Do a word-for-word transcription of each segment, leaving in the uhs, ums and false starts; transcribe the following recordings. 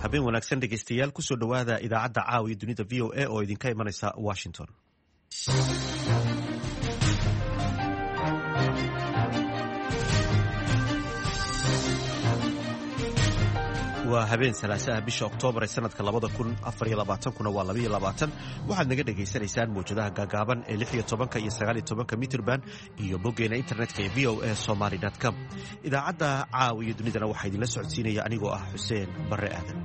habeen wanaagsan dhegaystayaal kusoo dhowaada idaacadda caawiya dunida v o a oo idinka imanaysa washington. waa habeen salaasaha bisha oktoobar ee sanadka labada kun afar iyo labaatankuna waa labaiyo labaatan waxaad naga dhagaysanaysaan mawjadaha gaagaaban ee lix iyo tobanka iyo sagaal iyo tobanka mitrban iyo boggeena internetka ee v o a somaly com. idaacadda caawa iyo dunidana waxaa idinla socodsiinaya anigoo ah xuseen barre aadan.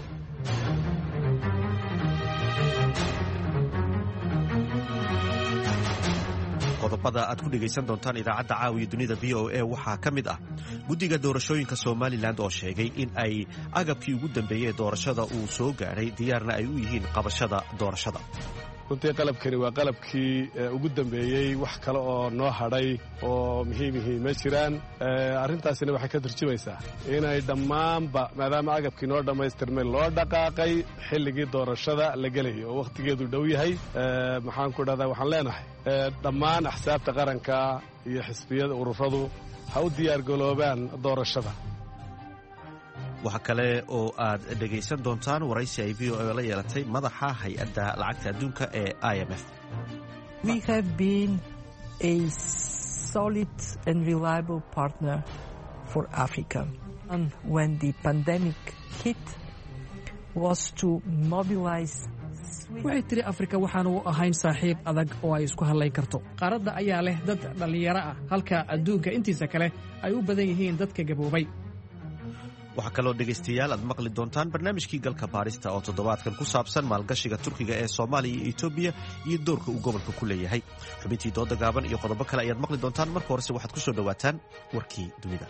qodobada aad ku dhegaysan doontaan idaacadda caawiya dunida v o a waxaa ka mid ah guddiga doorashooyinka somalilan oo sheegay in ay agabkii ugu dambeeyey ee doorashada uu soo gaadhay diyaarna ay u yihiin qabashada doorashada. runtii qalabkani waa qalabkii ugu dambeeyey, wax kale oo noo hadhay oo muhiimihii ma jiraan. arrintaasina waxay ka turjumaysaa inay dhammaanba maadaama agabkii noo dhammaystirmay loo dhaqaaqay xilligii doorashada la gelayay oo wakhtigeedu dhow yahay. maxaan ku dhahdaa waxaan leenahay dhammaan axsaabta qaranka iyo xisbiyada ururadu ha u diyaargaloobaan doorashada. waxaa kale oo aad dhegaysan doontaan waraysi ay v o a la yeelatay madaxa hay-adda lacagta adduunka ee I M F. We have been a solid and reliable partner for Africa. And when the pandemic hit was to mobilize. waxay tiri afrika waxaanu u ahayn saaxiib adag oo ay isku hadlayn karto. qaaradda ayaa leh dad dhallinyaro ah halka adduunka intiisa kale ay u badan yihiin dadka gaboobay. waxaa kaloo dhegaystayaal aad maqli doontaan barnaamijkii galka baarista oo toddobaadkan ku saabsan maalgashiga turkiga ee soomaaliya iyo etoobiya iyo doorka uu gobolka ku leeyahay. xubintii dooda gaaban iyo qodobo kale ayaad maqli doontaan. marka horese waxaad ku soo dhowaataan warkii dunida.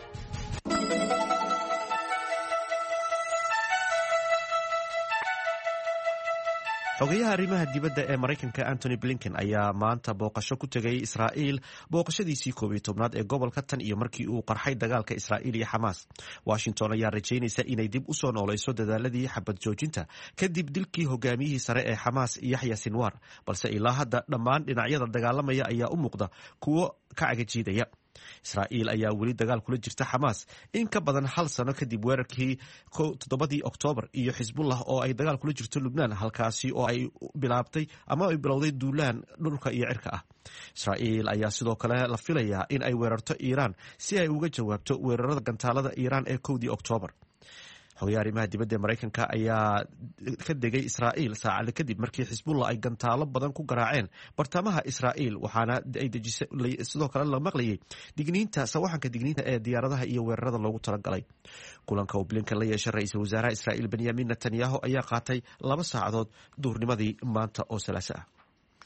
xogayaha arrimaha dibadda ee maraykanka antony blinken ayaa maanta booqasho ku tegay israa'iil, booqashadiisii koob iyo tobnaad ee gobolka tan iyo markii uu qarxay dagaalka israa'iil iyo xamaas. washington ayaa rajaynaysa inay dib u soo noolayso dadaaladii xabad joojinta kadib dilkii hogaamiyihii sare ee xamaas yaxya sinwar, balse ilaa hadda dhammaan dhinacyada dagaalamaya ayaa u muuqda kuwo ka cagajiidaya. israa'iil ayaa weli dagaal kula jirta xamaas in ka badan hal sano kadib weerarkii toddobadii oktoobar iyo xisbullah oo ay dagaal kula jirto lubnaan, halkaasi oo ay bilaabtay ama ay bilowday duulaan dhulka iyo cirka ah. israa'iil ayaa sidoo kale la filayaa in ay weerarto iiraan si ay uga jawaabto weerarada gantaalada iiraan ee kowdii oktoobar. xogayaha arrimaha dibadda ee maraykanka ayaa ka degay israa'iil saacada kadib markii xisbullah ay gantaalo badan ku garaaceen bartamaha israa'iil, waxaana ay dejisay sidoo kale la maqlayay digniinta sawaxanka digniinta ee diyaaradaha iyo weerarada loogu talagalay. kulanka uu blinken la yeeshay ra-iisul wasaaraha israa'iil benyamin netanyahu ayaa qaatay laba saacadood duhurnimadii maanta oo salaaso ah.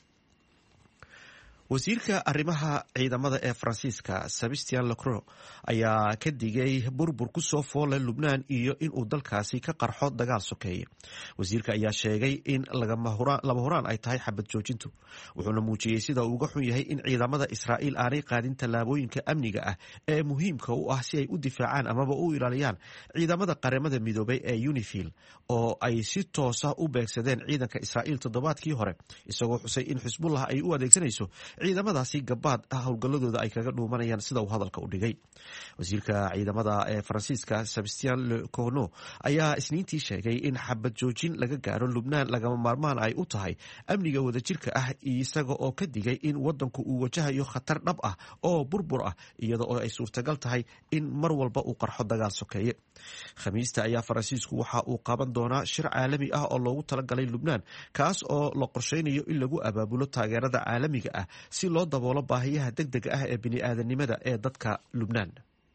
wasiirka arrimaha ciidamada ee faransiiska sebastian lecroix ayaa ka digay burbur ku soo foole lubnaan iyo inuu dalkaasi ka qarxo dagaal sokeeye. wasiirka ayaa sheegay in lama huraan ay tahay xabad joojintu, wuxuuna muujiyey sida uu uga xun yahay in ciidamada israa'iil aanay qaadin tallaabooyinka amniga ah ee muhiimka u ah si ay u difaacaan amaba u ilaaliyaan ciidamada qaramada midoobay ee unifil oo ay si toosa u beegsadeen ciidanka israa'iil toddobaadkii hore, isagoo xusay in xisbullah ay u adeegsanayso ciidamadaasi gabaad ah howlgalladooda ay kaga dhuumanayaan sida uu hadalka u dhigay. wasiirka ciidamada ee faransiiska sebastian lecornu ayaa isniintii sheegay in xabad joojin laga gaaro lubnaan lagama maarmaan ay u tahay amniga wadajirka ah, isaga oo ka digay in wadanku uu wajahayo khatar dhab ah oo burbur ah iyada oo ay suurtagal tahay in mar walba uu qarxo dagaal sokeeye. khamiista ayaa faransiisku waxa uu qaban doonaa shir caalami ah oo loogu talagalay lubnaan, kaas oo la qorsheynayo in lagu abaabulo taageerada caalamiga ah si loo daboolo baahiyaha degdega ah ee bini'aadanimada ee dadka lubnaan.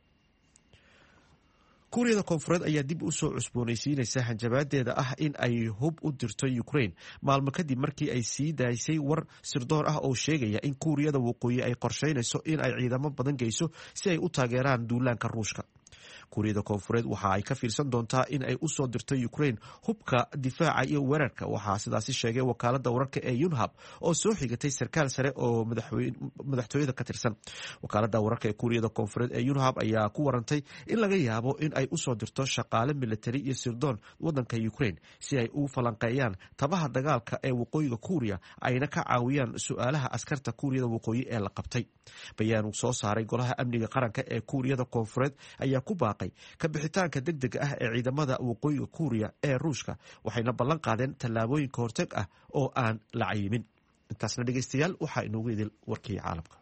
kuuriyada koonfureed ayaa dib u soo cusboonaysiinaysa hanjabaadeeda ah in ay hub u dirto ukraine maalmo kadib markii ay sii daysay war sirdoon ah oo sheegaya in kuuriyada waqooyi ay qorsheynayso in ay ciidamo badan geyso si ay u taageeraan duulaanka ruushka. kuuriyada koonfureed waxa ay ka fiirsan doontaa in ay u soo dirto ukraine hubka difaaca iyo weerarka, waxaa sidaasi sheegay wakaalada wararka ee yunhab oo soo xigatay sarkaal sare oo madaxtooyada ka tirsan. wakaalada wararka ee kuuriyada koonfureed ee yunhab ayaa ku warantay in laga yaabo in ay usoo dirto shaqaale militari iyo sirdoon wadanka ukraine si ay u falanqeeyaan tabaha dagaalka ee waqooyiga kuuriya ayna ka caawiyaan su-aalaha askarta kuuriyada waqooyi ee la qabtay. bayaan uu soo saaray golaha amniga qaranka ee kuuriyada koonfureed ayaa ku baaqay baaqay ka bixitaanka degdega ah ee ciidamada waqooyiga kuuriya ee ruushka waxayna ballan qaadeen tallaabooyin ka hortag ah oo aan la cayimin. intaasna dhegeystayaal waxaa inoogu idil warkii caalamka.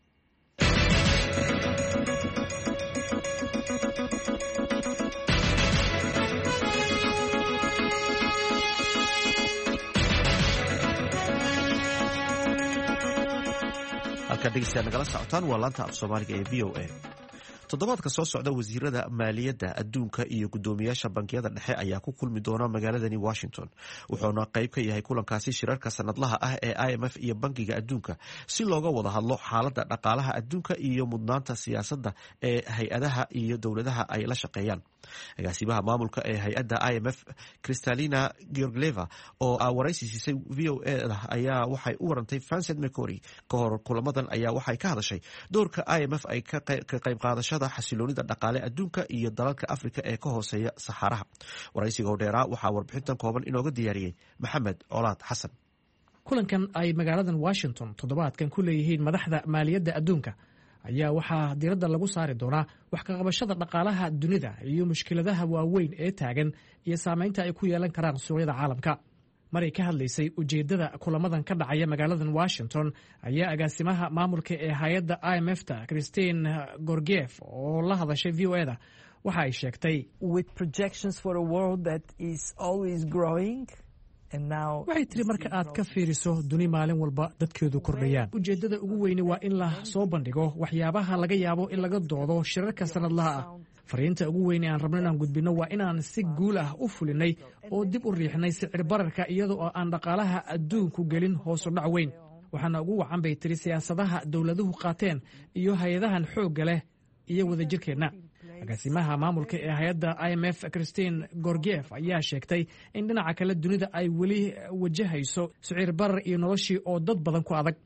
halkaa dhegeystayaal nagala socotaan waa laanta af soomaaliga ee v o a. toddobaadka soo socda wasiirada maaliyadda adduunka iyo guddoomiyaasha bankiyada dhexe ayaa ku kulmi doona magaaladani Washington, wuxuuna qayb ka yahay kulankaasi shirarka sanadlaha ah ee I M F iyo bankiga adduunka si looga wada hadlo xaaladda dhaqaalaha adduunka iyo mudnaanta siyaasadda ee hay-adaha iyo dowladaha ay la shaqeeyaan. agaasimaha maamulka ee hay-adda I M F Kristalina Georgieva oo waraysi siisay V O A da ayaa waxay u warantay Vincent McCory ka hor kulamadan ayaa waxay ka hadashay doorka I M F ay ka qayb qaadashada xasiloonida dhaqaale adduunka iyo dalalka Afrika ee ka hooseeya Saxaraha. waraysiga oo dheeraa waxaa warbixintan kooban inooga diyaariyey Maxamed Colaad Xasan. kulankan ay magaaladan Washington toddobaadkan ku leeyihiin madaxda maaliyadda adduunka ayaa waxaa diiradda lagu saari doonaa wax ka qabashada dhaqaalaha dunida iyo mushkiladaha waaweyn ee taagan iyo saamaynta ay ku yeelan karaan suuqyada caalamka. maray ka hadlaysay ujeeddada kulamadan ka dhacaya magaaladan Washington ayaa agaasimaha maamulka ee hay-adda I M F ta Christine Georgieva oo la hadashay V O A da waxa ay sheegtay with projections for a world that is always growing. waxay tiri marka aad ka fiiriso duni maalin walba dadkeedu kordhayaan, ujeeddada ugu weyni waa in la soo bandhigo waxyaabaha laga yaabo in laga doodo shirarka sanadlaha ah. fariinta ugu weyne aan rabno inaan gudbinno waa inaan si guul ah u fulinay oo dib u riixnay sicir bararka iyada oo aan dhaqaalaha adduunku gelin hoosu dhac weyn. waxaana ugu wacan bay tiri siyaasadaha dowladuhu qaateen iyo hay-adahan xoogga leh iyo wadajirkeenna. agaasimaha maamulka ee hay-adda I M F Christine Georgieva ayaa sheegtay in dhinaca kale dunida ay weli wajahayso sicir barar iyo noloshii oo dad badan ku adag.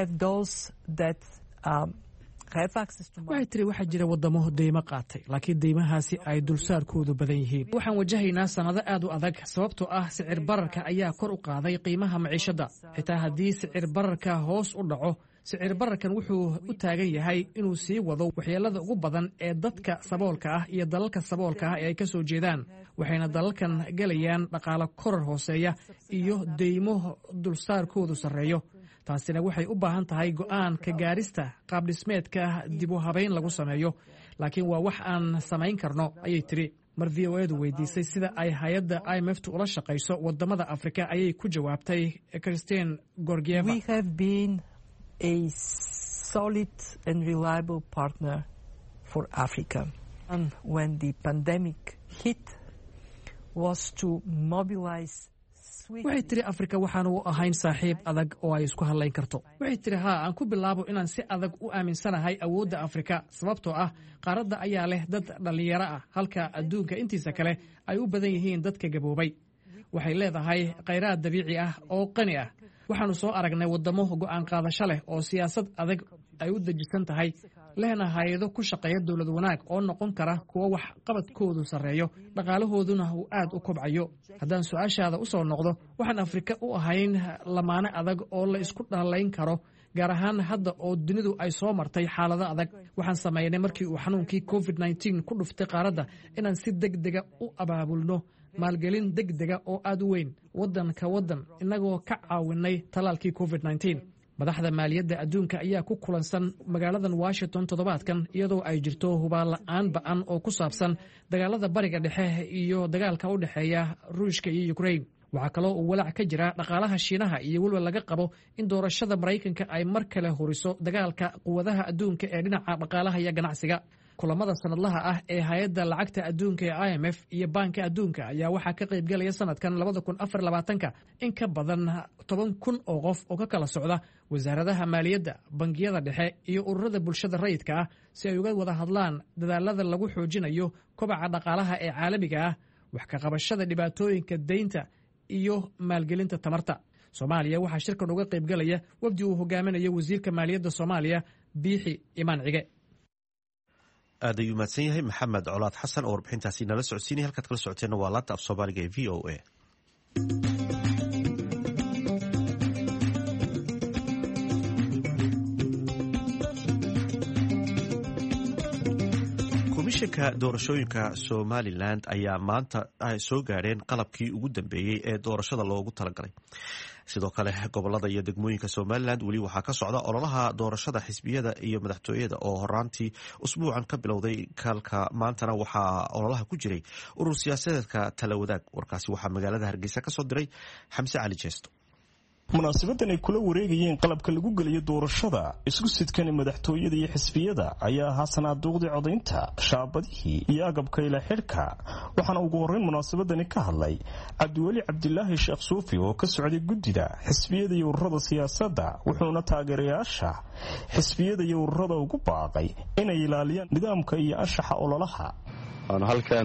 waxay tiri waxaa jira wadamo deymo qaatay laakiin deymahaasi ay dulsaarkoodu badan yihiin. waxaan wajahaynaa sannado aad u adag sababtoo ah sicir bararka ayaa kor u qaaday qiimaha maciishadda. xitaa haddii sicir bararka hoos u dhaco, sicir bararkan wuxuu u taagan yahay inuu sii wado waxyeelada ugu badan ee dadka saboolka ah iyo dalalka saboolka ah ee ay ka soo jeedaan, waxayna dalalkan gelayaan dhaqaalo korar hooseeya iyo deymo dulsaarkoodu sarreeyo. taasina waxay u baahan tahay go'aan ka gaarista qaabdhismeedka dib u habayn lagu sameeyo, laakiin waa wax aan samayn karno ayay tiri. mar V O A du weydiisay sida ay hay-adda I M F tu ula shaqayso wadamada Afrika ayay ku jawaabtay Christine Georgieva. a solid and reliable partner for Africa. And when the pandemic hit was to mobilize. waxay tiri Afrika waxaan u ahayn saaxiib adag oo ay isku hadlayn karto. waxay tiri haa aan ku bilaabo inaan si adag u aaminsanahay awoodda Afrika sababtoo ah qaaradda ayaa leh dad dhalinyaro ah halka adduunka intiisa kale ay u badan yihiin dadka gaboobay. waxay leedahay khayraad dabiici ah oo qani ah. waxaanu soo aragnay wadamo go'aan qaadasho leh oo siyaasad adag ay u dejisan tahay, lehna hay-ado ku shaqeeya dowlad wanaag oo noqon kara kuwo wax qabadkoodu sarreeyo, dhaqaalahooduna uu aad u kobcayo. haddaan su-aashaada u soo noqdo, waxaan Afrika u ahayn lamaane adag oo la isku dhalayn karo, gaar ahaan hadda oo dunidu ay soo martay xaalado adag. waxaan sameynay markii uu xanuunkii covid nineteen ku dhuftay qaaradda inaan si degdega u abaabulno maalgelin degdega oo aad u weyn waddan ka waddan inagoo ka caawinay talaalkii covid nineteen. madaxda maaliyadda adduunka ayaa ku kulansan magaaladan Washington toddobaadkan iyadoo ay jirto hubaal la'aan ba'an oo ku saabsan dagaalada bariga dhexe iyo dagaalka u dhexeeya Ruushka iyo Ukraine. waxaa kaloo uu walaac ka jira dhaqaalaha Shiinaha iyo weliba laga qabo in doorashada Maraykanka ay mar kale horiso dagaalka quwadaha adduunka ee dhinaca dhaqaalaha iyo ganacsiga. kulamada sanadlaha ah ee hay-adda lacagta adduunka ee I M F iyo baanka adduunka ayaa waxaa ka qayb galaya sanadkan labada kun afar iyo labaatanka in ka badan toban kun oo qof oo ka kala socda wasaaradaha maaliyadda, bangiyada dhexe iyo ururada bulshada rayidka ah si ay uga wada hadlaan dadaalada lagu xoojinayo kobaca dhaqaalaha ee caalamiga ah, wax ka qabashada dhibaatooyinka deynta iyo maalgelinta tamarta. Soomaaliya waxaa shirkan uga qayb galaya wafdi uu hogaaminayo wasiirka maaliyadda Soomaaliya Biixi Imaan Cige. aad ayuu mahadsan yahay Maxamed Colaad Xasan oo warbixintaasi nala socodsiinaya. halkaad kala socoteena waa laanta af Soomaaliga ee V O A. komishanka doorashooyinka somalilan ayaa maanta ay soo gaadheen qalabkii ugu dambeeyey ee doorashada loogu talagalay. sidoo kale gobolada iyo degmooyinka somalilan weli waxaa ka socda ololaha doorashada xisbiyada iyo madaxtooyada oo horaantii usbuucan ka bilowday kalka maantana waxaa ololaha ku jiray urur siyaasadeedka tala wadaag. warkaasi waxaa magaalada hargeysa kasoo diray xamse cali jeesto. munaasabadan ay kula wareegayeen qalabka lagu geliyo doorashada isku sidkani madaxtooyada iyo xisbiyada ayaa ahaa sanaaduuqdii codaynta, shaabadihii iyo agabka ila xidhka. waxaana ugu horreyn munaasabadani ka hadlay cabdiweli cabdilaahi sheekh suufi oo ka socday guddida xisbiyada iyo ururada siyaasadda, wuxuuna taageerayaasha xisbiyada iyo ururada ugu baaqay inay ilaaliyaan nidaamka iyo anshaxa ololaha. waanu halkan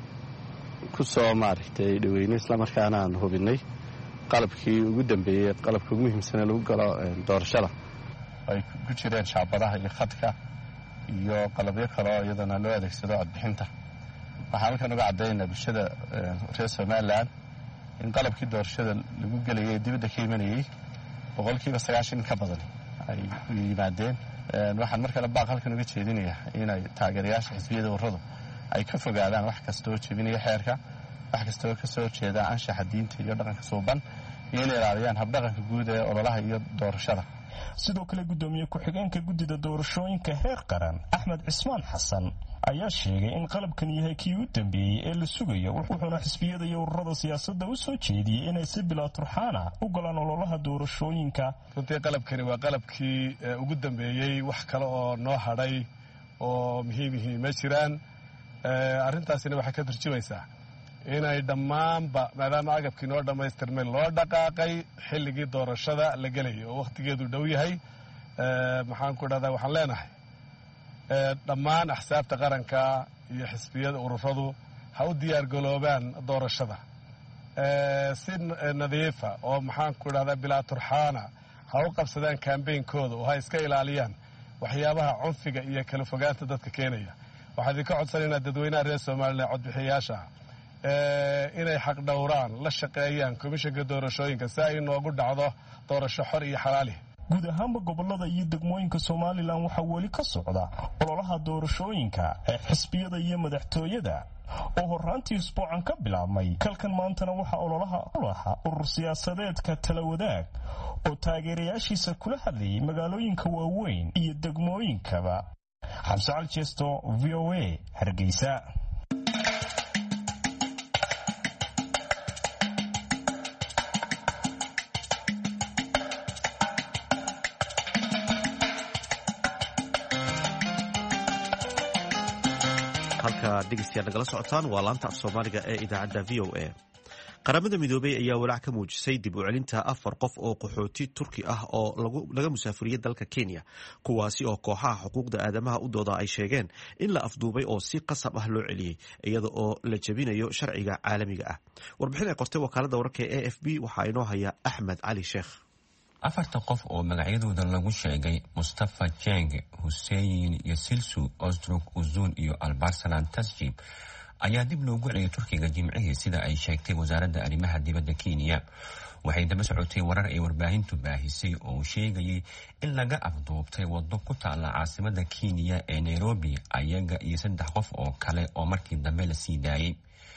ku soo maaragtay dhaweynay islamarkaana aan hubinay qalabkii ugu dambeeyey, qalabka ugu muhiimsan ee lagu galo doorashada ay ku jireen shaabadaha iyo khadka iyo qalabyo kale oo iyadana loo adeegsado codbixinta. waxaan halkan uga caddaynaa bulshada reer somalilan in qalabkii doorashada lagu gelayay dibadda ka imanayey boqolkiiba sagaashan ka badan ay u yimaadeen. waxaan mar kale baaq halkan uga jeedinayaa inay taageerayaasha xisbiyada ururadu ay ka fogaadaan wax kasta oo jebinaya xeerka, wax kasta oo ka soo jeeda anshaxa diinta iyo dhaqanka suuban, iyo inay ilaaliyaan habdhaqanka guud ee ololaha iyo doorashada. sidoo kale guddoomiye ku-xigeenka guddida doorashooyinka heer qaran axmed cismaan xasan ayaa sheegay in qalabkan yahay kii u dambeeyey ee la sugayo, wuxuuna xisbiyada iyo ururada siyaasadda u soo jeediyey inay si bilaa turxaana u galaan ololaha doorashooyinka. runtii qalabkani waa qalabkii ugu dambeeyey, wax kale oo noo hadhay oo muhiimihii ma jiraan. arrintaasina waxay ka turjumaysaa inay dhammaanba maadaama agabkii noo dhammaystirmay loo dhaqaaqay xilligii doorashada la gelayo oo wakhtigeedu dhow yahay. maxaan ku dhahdaa waxaan leenahay dhammaan axsaabta qaranka iyo xisbiyada ururadu ha u diyaargaloobaan doorashada si nadiifa oo maxaan ku dhahdaa bilaa turxaana, ha u qabsadaan kambeynkooda oo ha iska ilaaliyaan waxyaabaha cunfiga iyo kala fogaanta dadka keenaya. waxaan idinka codsanaynaa dadweynaha reer somalilan codbixiyayaasha inay xaq dhowraan, la shaqeeyaan komishanka doorashooyinka si ay inoogu dhacdo doorasho xor iyo xalaali. guud ahaanba gobolada iyo degmooyinka somalilan waxaa weli ka socda ololaha doorashooyinka ee xisbiyada iyo madaxtooyada oo horaantii usbuucan ka bilaabmay. kalkan maantana waxaa ololaha ulaha urur siyaasadeedka tala wadaag oo taageerayaashiisa kula hadlayay magaalooyinka waaweyn iyo degmooyinkaba. xamse cali jeesto, v o a, hargeysa. halka dhegeystayaal nagala socotaan waa laanta af soomaaliga ee idaacadda v o a. qaramada midoobey ayaa walaac ka muujisay dib u celinta afar qof oo qaxooti turki ah oo laga musaafuriyey dalka kenya, kuwaasi oo kooxaha xuquuqda aadamaha u dooda ay sheegeen in la afduubay oo si qasab ah loo celiyey iyada oo la jebinayo sharciga caalamiga ah. warbixin ay qortay wakaalada wararka ee a f b waxaa inoo haya axmed cali sheekh. afarta qof oo magacyadooda lagu sheegay mustafa jeng, huseyin yosilsu, osdruk uzun iyo albarsalan tasjib ayaa dib loogu celiyay turkiga jimcihii sida ay sheegtay wasaaradda arrimaha dibadda kenya. waxay daba socotay warar ay warbaahintu baahisay oo sheegayay in laga afduubtay waddo ku taalla caasimada kenya ee nairobi ayaga iyo saddex qof oo kale oo markii dambe la sii daayay.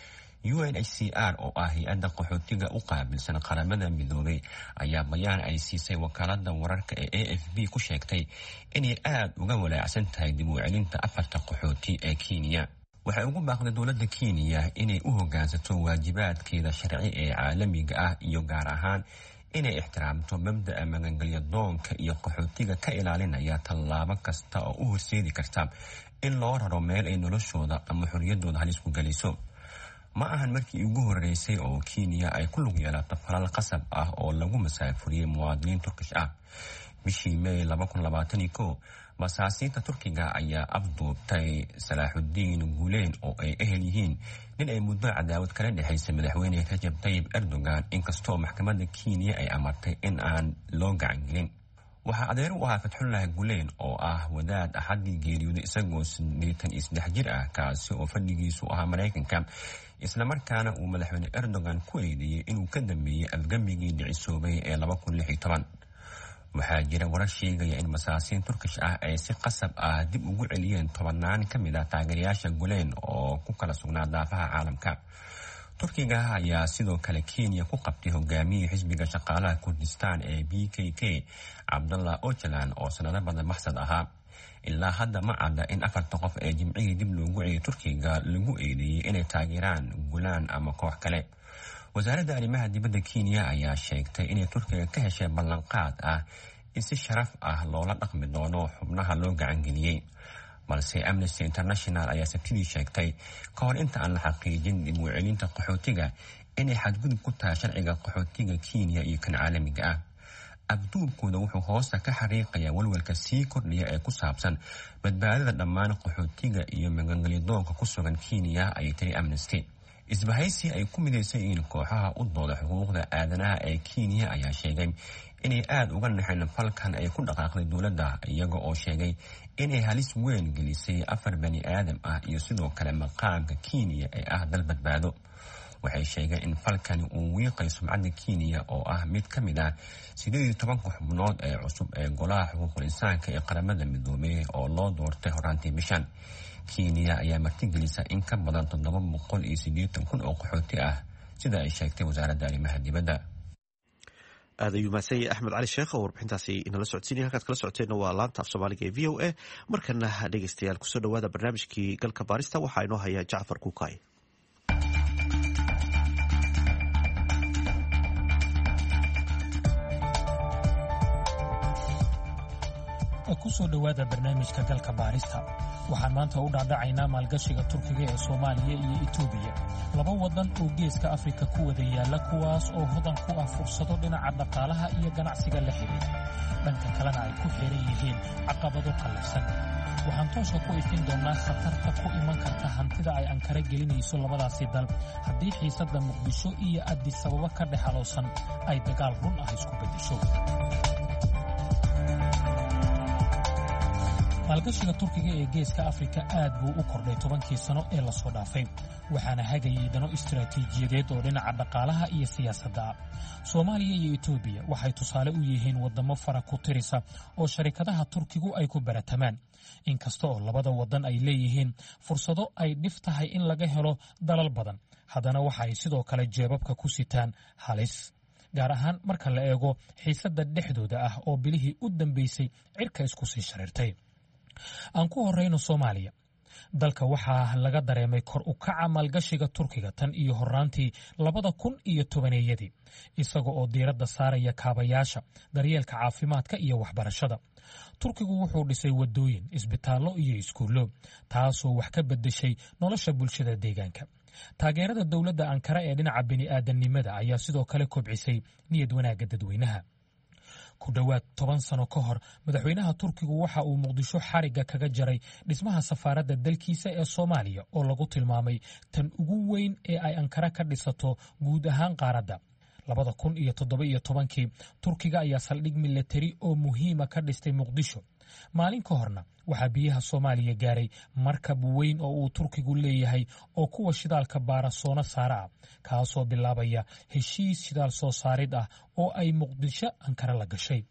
u n h c r oo ah hay-adda qaxootiga u qaabilsan qaramada midoobay ayaa bayaan ay siisay wakaalada wararka ee a f b ku sheegtay inay aad uga walaacsan tahay dib u celinta afarta qaxooti ee kenya. waxay ugu baaqday dowladda kenya inay u hoggaansato waajibaadkeeda sharci ee caalamiga ah iyo gaar ahaan inay ixtiraamto mabda'a magangelya doonka iyo qaxootiga ka ilaalinaya tallaabo kasta oo u horseedi karta in loo raro meel ay noloshooda ama xorriyaddooda halis ku geliso. ma ahan markii ugu horreysay oo kenya ay ku lug yeelato falal qasab ah oo lagu masaafuriyey muwaadiniin turkish ah. bishii may laba kun labaatan iyo kow basaasiinta turkiga ayaa afduubtay salaaxudiin guuleen oo ay ehel yihiin nin ay muddo cadaawad kala dhexaysay madaxweyne rajab tayyib erdogan, inkastoo maxkamadda kenya ay amartay in aan loo gacangelin. waxaa adeer u ahaa fatxullahi guuleen oo ah wadaad axaddii geeriyooday isagoo siddeetan iyo saddex jir ah, kaasi oo fadhigiisu ahaa maraykanka, islamarkaana uu madaxweyne erdogan ku eedeeyey inuu ka dambeeyey afgambigii dhicisoobay ee laba kun lix iyo toban. waxaa jira warar sheegaya in masaasiin turkish ah ay si qasab ah dib ugu celiyeen tobannaan ka mid ah taageerayaasha gulen oo ku kala sugnaa daafaha caalamka. turkiga ayaa sidoo kale kenya ku qabtay hogaamiyihii xisbiga shaqaalaha kurdistaan ee b k k cabdallah ocalan oo sanado badan maxsad ahaa. ilaa hadda ma cadda in afarta qof ee jimcihii dib loogu celiyay turkiga lagu eedeeyey inay taageeraan gulaan ama koox kale. wasaaradda arrimaha dibadda kenya ayaa sheegtay inay turkiga ka heshay ballanqaad ah in si sharaf ah loola dhaqmi doono xubnaha loo gacangeliyey, balse Amnesty International ayaa sabtidii sheegtay ka hor inta aan la xaqiijin dib u celinta qaxootiga inay xadgudub ku tahay sharciga qaxootiga Kenya iyo kan caalamiga ah. abduubkooda wuxuu hoosta ka xariiqayaa walwalka sii kordhiya ee ku saabsan badbaadada dhammaan qaxootiga iyo magangelyadoonka ku sugan Kenya, ayay tiri Amnesty. isbahaysi ay ku midaysan yihiin kooxaha u dooda xuquuqda aadanaha ee Kenya ayaa sheegay inay aad uga naxeen falkan ay ku dhaqaaqday dowladda, iyaga oo sheegay inay halis weyn gelisay afar bani aadam ah iyo sidoo kale maqaamka Kenya ee ah dal badbaado. waxay sheegeen in falkani uu wiiqay sumcadda Kenya oo ah mid ka mid ah sideed iyo toban xubnood ee cusub ee golaha xuquuqul insaanka ee qaramada midoobay oo loo doortay horaantii bishan. Kenya ayaa martigelisa in ka badan toddoba boqol iyo siddeetan kun oo qaxooti ah sida ay sheegtay wasaaradda arrimaha dibadda. aad ayuu mahadsan yahay axmed cali sheekh oo warbixintaasi inala socodsiinaya. halkaad kala socoteenna waa laanta af soomaaliga ee v o a. markana dhegeystayaal kusoo dhawaada barnaamijkii galka baarista. waxaa inoo haya jacfar kuukay. kusoo dhawaada barnaamijka galka baarista. waxaan maanta u dhaadhacaynaa maalgashiga turkiga ee soomaaliya iyo etoobiya, laba wadan oo geeska afrika ku wada yaalla, kuwaas oo hodan ku ah fursado dhinaca dhaqaalaha iyo ganacsiga la xidhiidha, dhanka kalena ay ku xiran yihiin caqabado qallafsan. waxaan tooska ku ifin doonnaa khatarta ku iman karta hantida ay ankara gelinayso labadaasi dal haddii xiisadda muqdisho iyo addis ababa ka dhexaloosan ay dagaal run ah isku beddesho. maalgashiga turkiga ee geeska afrika aad buu u kordhay tobankii sano ee la soo dhaafay, waxaana hagayay dano istiraatiijiyadeed oo dhinaca dhaqaalaha iyo siyaasadda ah. soomaaliya iyo etoobiya waxay tusaale u yihiin waddamo fara ku tirisa oo sharikadaha turkigu ay ku baratamaan, inkasta oo labada waddan ay leeyihiin fursado ay dhif tahay in laga helo dalal badan, haddana waxa ay sidoo kale jeebabka ku sitaan halis, gaar ahaan marka la eego xiisadda dhexdooda ah oo bilihii u dambaysay cirka isku sii shareertay. aan ku horrayno soomaaliya. dalka waxaa laga dareemay kor u kaca maalgashiga turkiga tan iyo horraantii labada kun iyo tobaneeyadii, isaga oo diiradda saaraya kaabayaasha, daryeelka caafimaadka iyo waxbarashada. turkigu wuxuu dhisay waddooyin, isbitaallo iyo iskuullo, taasoo wax ka beddeshay nolosha bulshada deegaanka. taageerada dowladda ankara ee dhinaca bini'aadamnimada ayaa sidoo kale kobcisay niyad wanaagga dadweynaha. ku dhowaad toban sano ka hor madaxweynaha turkigu waxa uu muqdisho xarigga kaga jaray dhismaha safaaradda dalkiisa ee soomaaliya oo lagu tilmaamay tan ugu weyn ee ay ankara ka dhisato guud ahaan qaaradda. labada kun iyo toddoba iyo tobankii turkiga ayaa saldhig milatari oo muhiima ka dhistay muqdisho. maalin ka horna waxaa biyaha soomaaliya gaaray markab weyn oo uu turkigu leeyahay oo kuwa shidaalka baara soona saara ah, kaasoo bilaabaya heshiis shidaal soo saarid ah oo ay muqdisho ankara la gashay.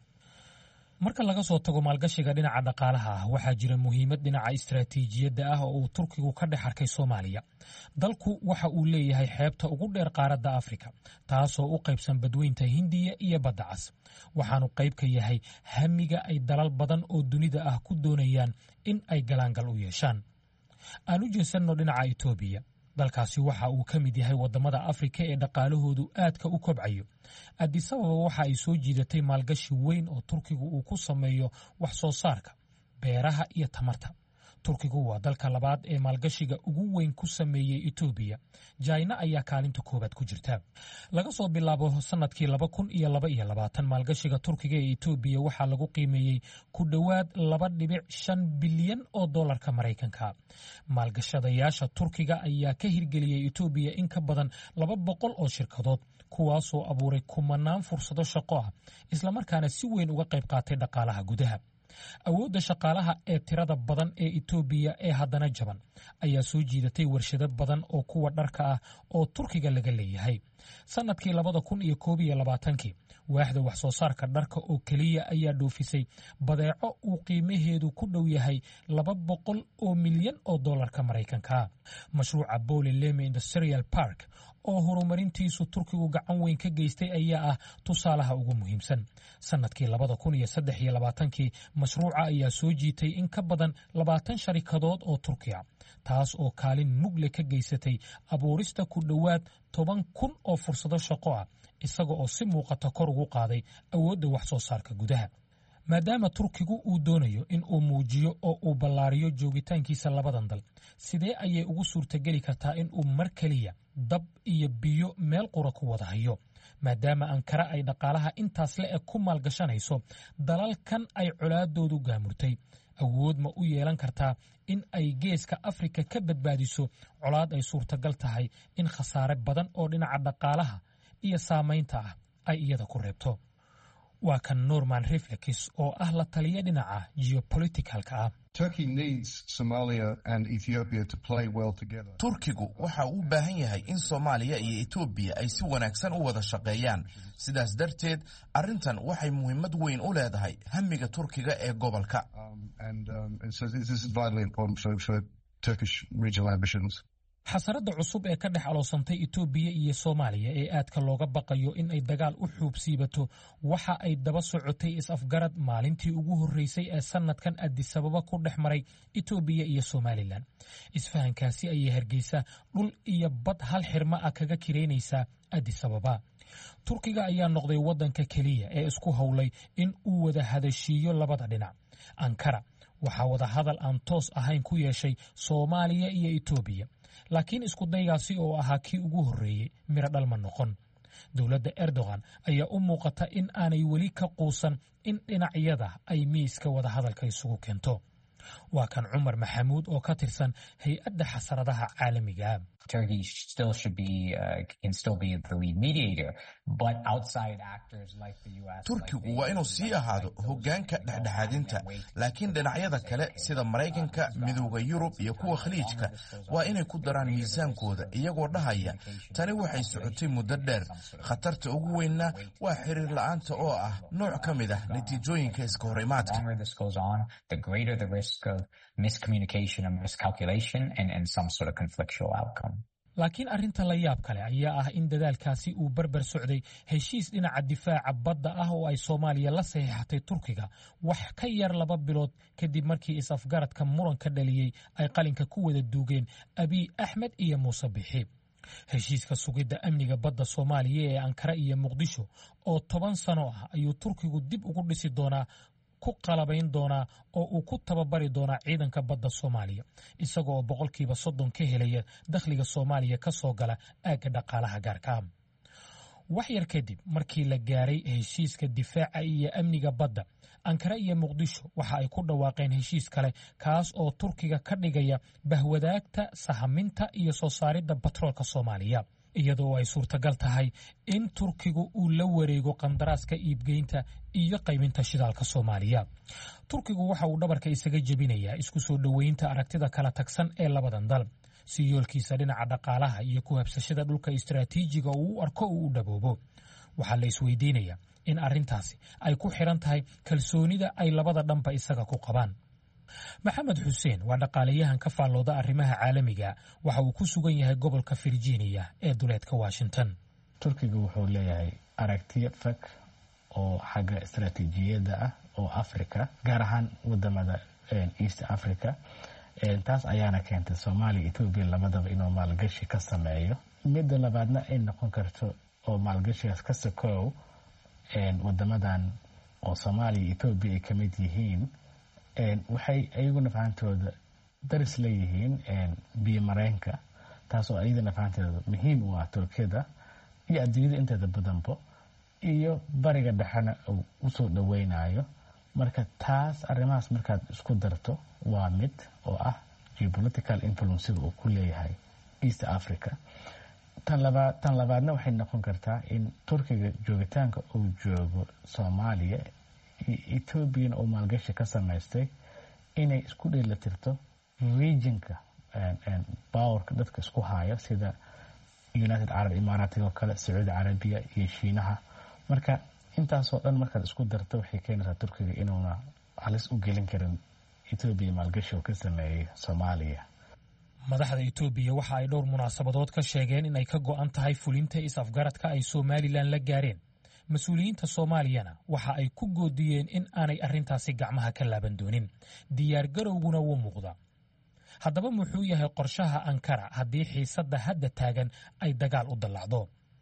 marka laga soo tago maalgashiga dhinaca dhaqaalaha ah, waxaa jira muhiimad dhinaca istiraatiijiyadda ah oo uu turkigu ka dhex arkay soomaaliya. dalku waxa uu leeyahay xeebta ugu dheer qaaradda afrika, taasoo u qaybsan badweynta hindiya iyo badda cas, waxaanu qayb ka yahay hamiga ay dalal badan oo dunida ah ku doonayaan in ay galaangal u yeeshaan. aan u jeesanno dhinaca etoobiya. dalkaasi waxa uu ka mid yahay waddamada afrika ee dhaqaalahoodu aadka u kobcayo. addis ababa waxa ay soo jiidatay maalgashi weyn oo turkigu uu ku sameeyo wax soo saarka, beeraha iyo tamarta. turkigu waa dalka labaad ee maalgashiga ugu weyn ku sameeyey etoobiya. jaina ayaa kaalinta koowaad ku jirta. laga soo bilaabo sanadkii laba kun iyo laba iyo labaatan maalgashiga turkiga ee etoobiya waxaa lagu qiimeeyey ku dhowaad laba dhibic shan bilyan oo doolarka maraykanka. maalgashadayaasha turkiga ayaa ka hirgeliyey etoobiya in ka badan laba boqol oo shirkadood, kuwaasoo abuuray kumanaan fursado shaqo ah, islamarkaana si weyn uga qayb qaatay dhaqaalaha gudaha. awoodda shaqaalaha ee tirada badan ee etoobiya ee haddana jaban ayaa soo jiidatay warshado badan oo kuwa dharka ah oo turkiga laga leeyahay. sanadkii labada kun iyo koob iyo labaatankii waaxda wax soo saarka dharka oo keliya ayaa dhoofisay badeeco uu qiimaheedu ku dhow yahay laba boqol oo milyan oo dollarka maraykanka. mashruuca Bole Leme Industrial Park oo horumarintiisu Turkigu gacan weyn ka geystay ayaa ah tusaalaha ugu muhiimsan. sanadkii labada kun iyo saddex iyo labaatankii mashruuca ayaa soo jiitay in ka badan labaatan sharikadood oo Turkiya, taas oo kaalin mugle ka geysatay abuurista ku dhowaad toban kun oo fursado shaqo ah, isaga oo si muuqata kor ugu qaaday awoodda wax soo saarka gudaha. maadaama Turkigu uu doonayo in uu muujiyo oo uu ballaariyo joogitaankiisa labadan dal, sidee ayay ugu suurtageli kartaa in uu mar kaliya dab iyo biyo meel qura ku wada hayo, maadaama Ankara ay dhaqaalaha intaas le-eg ku maalgashanayso dalalkan ay colaadoodu gaamurtay? awood ma u yeelan kartaa in ay geeska Afrika ka badbaadiso colaad ay suurtagal tahay in khasaare badan oo dhinaca dhaqaalaha iyo saamaynta ah ay iyada ku reebto? waa kan Norman Reflekis oo ah la taliya dhinaca geopoliticalka ah. Turkigu waxa uu u baahan yahay in Soomaaliya iyo Ethiopia ay si wanaagsan u wada shaqeeyaan. sidaas darteed arrintan waxay muhiimad weyn u leedahay hamiga Turkiga ee gobolka. xasarada cusub ee ka dhex aloosantay Itoobiya iyo Soomaaliya ee aadka looga baqayo in ay dagaal u xuubsiibato waxa ay daba socotay is-afgarad maalintii ugu horeysay ee sanadkan Addis Ababa ku dhex maray Itoobiya iyo Somaliland. isfahankaasi ayay Hargeysa dhul iyo bad hal xirma ah kaga kireynaysaa Addis Ababa. Turkiga ayaa noqday wadanka kaliya ee isku howlay in uu wada hadashiyo labada dhinac. Ankara waxaa wada hadal aan toos ahayn ku yeeshay Soomaaliya iyo Itoobiya, laakiin isku daygaasi oo ahaa kii ugu horeeyay miro dhal ma noqon. dowladda Erdogan ayaa u muuqata in aanay weli ka quusan in dhinacyada ay miiska wada hadalka isugu keento. waa kan Cumar Maxamuud oo ka tirsan hay-adda xasaradaha caalamiga. Turkey still should be uh, can still be the lead mediator, but outside actors like the U S Turkigu waa inuu sii ahaado hoggaanka dhexdhexaadinta, laakiin dhinacyada kale sida Maraykanka, Midowga Yurub iyo kuwa Khaliijka waa inay ku daraan miisaankooda iyagoo dhahaya tani waxay socotay muddo dheer. khatarta ugu weynna waa xiriir la'aanta oo ah nooc ka mid ah natiijooyinka iska horimaadka. of miscommunication and miscalculation and, and some sort of conflictual outcome. laakiin arrinta la yaab kale ayaa ah in dadaalkaasi uu barbar socday heshiis dhinaca difaaca badda ah oo ay Soomaaliya la saxiixatay Turkiga wax ka yar laba bilood kadib markii is-afgaradka muranka dhaliyay ay qalinka ku wada duugeen Abiy Ahmed iyo Muuse Bixi. heshiiska sugidda amniga badda Soomaaliya ee Ankara iyo Muqdisho oo toban sano ah ayuu Turkigu dib ugu dhisi doonaa, ku qalabayn doonaa oo uu ku tababari doonaa ciidanka badda Soomaaliya, isaga oo boqolkiiba soddon ka helaya dakhliga Soomaaliya ka soo gala aagga dhaqaalaha gaarka ah. wax yar kadib markii la gaaray heshiiska difaaca iyo amniga badda, Ankara iyo Muqdisho waxa ay ku dhawaaqeen heshiis kale kaas oo Turkiga ka dhigaya bahwadaagta sahaminta iyo soo saaridda batroolka Soomaaliya, iyadoo ay suurtagal tahay in Turkigu uu la wareego qandaraaska iibgeynta iyo qaybinta shidaalka Soomaaliya. Turkigu waxa uu dhabarka isaga jebinayaa isku soo dhoweynta aragtida kala tagsan ee labadan dal, si yoolkiisa dhinaca dhaqaalaha iyo ku habsashada dhulka istiraatiijiga uu u arko uu u dhaboobo. waxaa la isweydiinayaa in arrintaasi ay ku xiran tahay kalsoonida ay labada dhanba isaga ku qabaan. maxamed xuseen waa dhaqaalayahan ka faallooda arrimaha caalamiga, waxa uu ku sugan yahay gobolka Virginia ee duleedka Washington. Turkiga wuxuu leeyahay aragtiyo fog oo xagga istiraatiijiyadda ah oo Afrika, gaar ahaan wadamada East Africa. taas ayaana keentay Soomaaliya iyo Ethiopia labadaba inuu maalgashi ka sameeyo. midda labaadna ay noqon karto oo maalgashigaas ka sokow wadamadan oo Soomaaliya iyo Ethiopia ay kamid yihiin, waxay ayaguna fahantooda daris leeyihiin biyo mareenka, taas oo ayadana fahanteeda muhiim u ah Turkiyada iyo adduunyada inteeda badanbo, iyo bariga dhexena uu usoo dhaweynayo. marka taas arrimahaas markaad isku darto waa mid oo ah geopolitical influence uu ku leeyahay East Africa. tan labaad tan labaadna waxay noqon kartaa in Turkiga joogitaanka uu joogo Soomaaliya iyo Ethiopia oo maalgashi ka samaystay inay isku dheelatirto regionka and and powerka dadka isku haya sida united arab imaaraatiga oo kale sacuudi carabiya iyo shiinaha marka intaasoo dhan markaad isku darto waxay keenaysaa turkiga inuuna halis u gelin karin etoobiya maalgashi oo ka sameeyey soomaaliya. madaxda etoobiya waxa ay dhowr munaasabadood ka sheegeen in ay ka go'an tahay fulinta is-afgaradka ay somalilan la gaareen mas-uuliyiinta soomaaliyana waxa ay ku goodiyeen in aanay arrintaasi gacmaha ka laaban doonin diyaargarowguna wuu muuqda. haddaba muxuu yahay qorshaha ankara haddii xiisadda hadda taagan ay dagaal u dallacdo?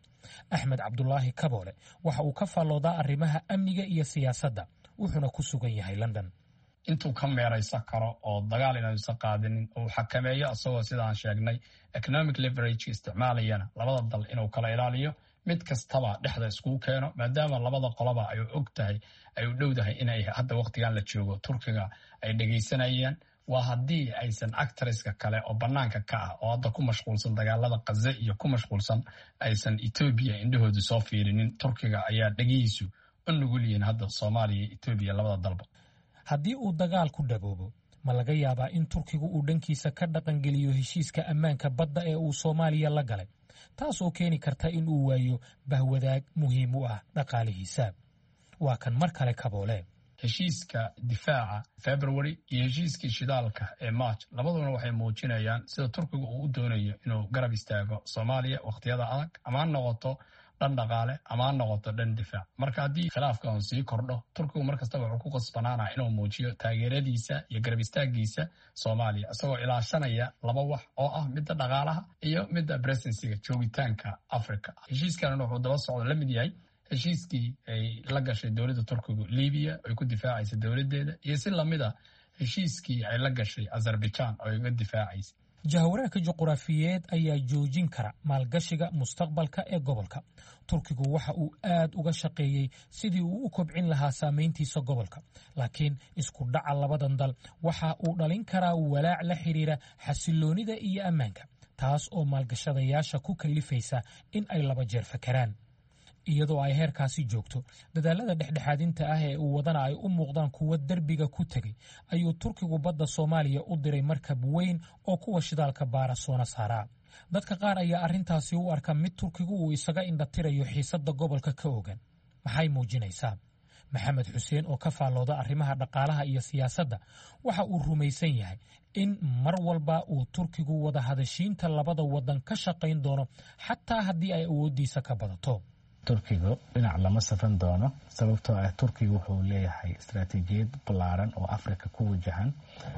axmed cabdulaahi kaboole waxa uu ka faalloodaa arrimaha amniga iyo siyaasadda wuxuuna ku sugan yahay london. intuu ka meeraysan karo oo dagaal inaysan qaadinin uu xakameeyo isagoo sidaan sheegnay economic leverage isticmaalayana labada dal inuu kala ilaaliyo mid kastaba dhexda iskugu keeno maadaama labada qoloba ay og tahay ay u dhowdahay inay hadda waqtigan la joogo turkiga ay dhegaysanayaan. waa haddii aysan actresska kale oo bannaanka ka ah oo hadda ku mashquulsan dagaalada Gaza iyo ku mashquulsan aysan Ethiopia indhahoodu soo fiirinin turkiga ayaa dhagihiisu u nugul yihiin hadda Soomaaliya iyo Ethiopia labada dalba. haddii uu dagaal ku dhaboobo ma laga yaabaa in turkigu uu dhankiisa ka dhaqangeliyo heshiiska ammaanka badda ee uu Soomaaliya la galay taas oo keeni karta in uu waayo bahwadaag muhiim u ah dhaqaalihiisa? waa kan mar kale Kaboole. heshiiska difaaca February iyo heshiiskii shidaalka ee March labaduna waxay muujinayaan sida turkigu uu u doonayo inuu garab istaago Soomaaliya waqtiyada adag ama noqoto dhan dhaqaale ama noqoto dhan difaac. marka haddii khilaafka uu sii kordho turkigu markasta wuxuu ku qasbanaanaa inuu muujiyo taageeradiisa iyo garab istaagiisa Soomaaliya isagoo ilaashanaya laba wax oo ah midda dhaqaalaha iyo midda presensiga joogitaanka Afrika. heshiiskan wuxuu daba socdo la mid yahay heshiiskii ay la gashay dowladda turkigu Liibiya ay ku difaacaysa dowladeeda iyo si lamid ah heshiiskii ay la gashay Azerbaijan oo ay uga difaacaysa. jahwareerka juqraafiyeed ayaa joojin kara maalgashiga mustaqbalka ee gobolka. turkigu waxa uu aad uga shaqeeyey sidii uu u kobcin lahaa saameyntiisa gobolka laakiin isku dhaca labadan dal waxa uu dhalin karaa walaac la xiriira xasiloonida iyo ammaanka taas oo maalgashadayaasha ku kalifaysa in ay laba jeer fakaraan. iyadoo ay heerkaasi joogto dadaalada dhexdhexaadinta ah ee uu wadana ay u muuqdaan kuwa derbiga ku tegay ayuu turkigu badda Soomaaliya u diray markab weyn oo kuwa shidaalka baara soona saaraa. dadka qaar ayaa arrintaasi u arka mid turkigu uu isaga indhatirayo xiisadda gobolka ka ogan. maxay muujinaysaa? maxamed xuseen oo ka faallooda arrimaha dhaqaalaha iyo siyaasadda waxa uu rumaysan yahay in mar walba uu turkigu wada hadashiinta labada wadan ka shaqayn doono xataa haddii ay awoodiisa ka badato. turkigu dhinac lama safan doono sababtoo ah turkigu wuxuu leeyahay istaraatiijiyad ballaaran oo Afrika ku wajahan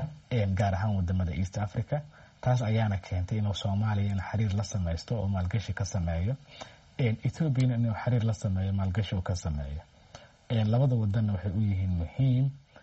gaar ahaan wadamada East Africa taas ayaana keentay inuu Soomaaliya xiriir la samaysto oo maalgashi ka sameeyo Ethiopia inuu xiriir la sameeyo maalgashi oo ka sameeyo. labada wadan waxay u yihiin muhiim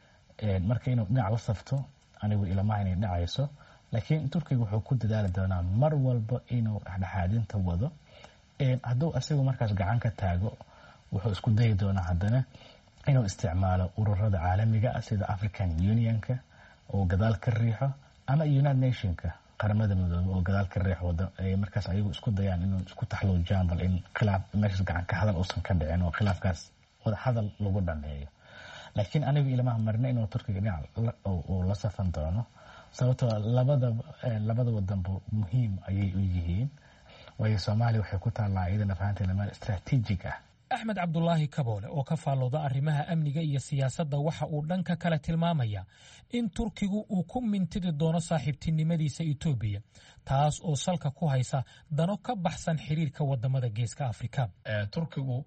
marka inuu dhinac la safto anigu ilamaha inay dhacayso laakiin turkigu wuxuu ku dadaali doonaa mar walba inuu dhexdhexaadinta wado. hadduu asigu markaas gacan ka taago wuxuu isku dayi doonaa haddana inuu isticmaalo ururada caalamiga ah sida African Unionka oo gadaal ka riixo ama United Nationka qaramada midoobay oo gadaal ka riixo ay markaas ayagu isku dayaan inuu isku taxluujaan bal in khilaaf meesha gacan ka hadal uusan ka dhicin oo khilaafkaas wada hadal lagu dhameeyo. laakiin anigu ilmaha marna inuu turkiga dhinac uu la safan doono sababtoo labada labada wadanba muhiim ayay u yihiin. waayo Soomaaliya waxay ku taallaa iyadana fahanteena meel istaraatiijig ah. axmed cabdulaahi kaboole oo ka faallooda arrimaha amniga iyo siyaasadda waxa uu dhanka kale tilmaamaya in turkigu uu ku mintidi doono saaxiibtinimadiisa Ethiopia taas oo salka ku haysa dano ka baxsan xiriirka wadamada geeska Afrika. turkigu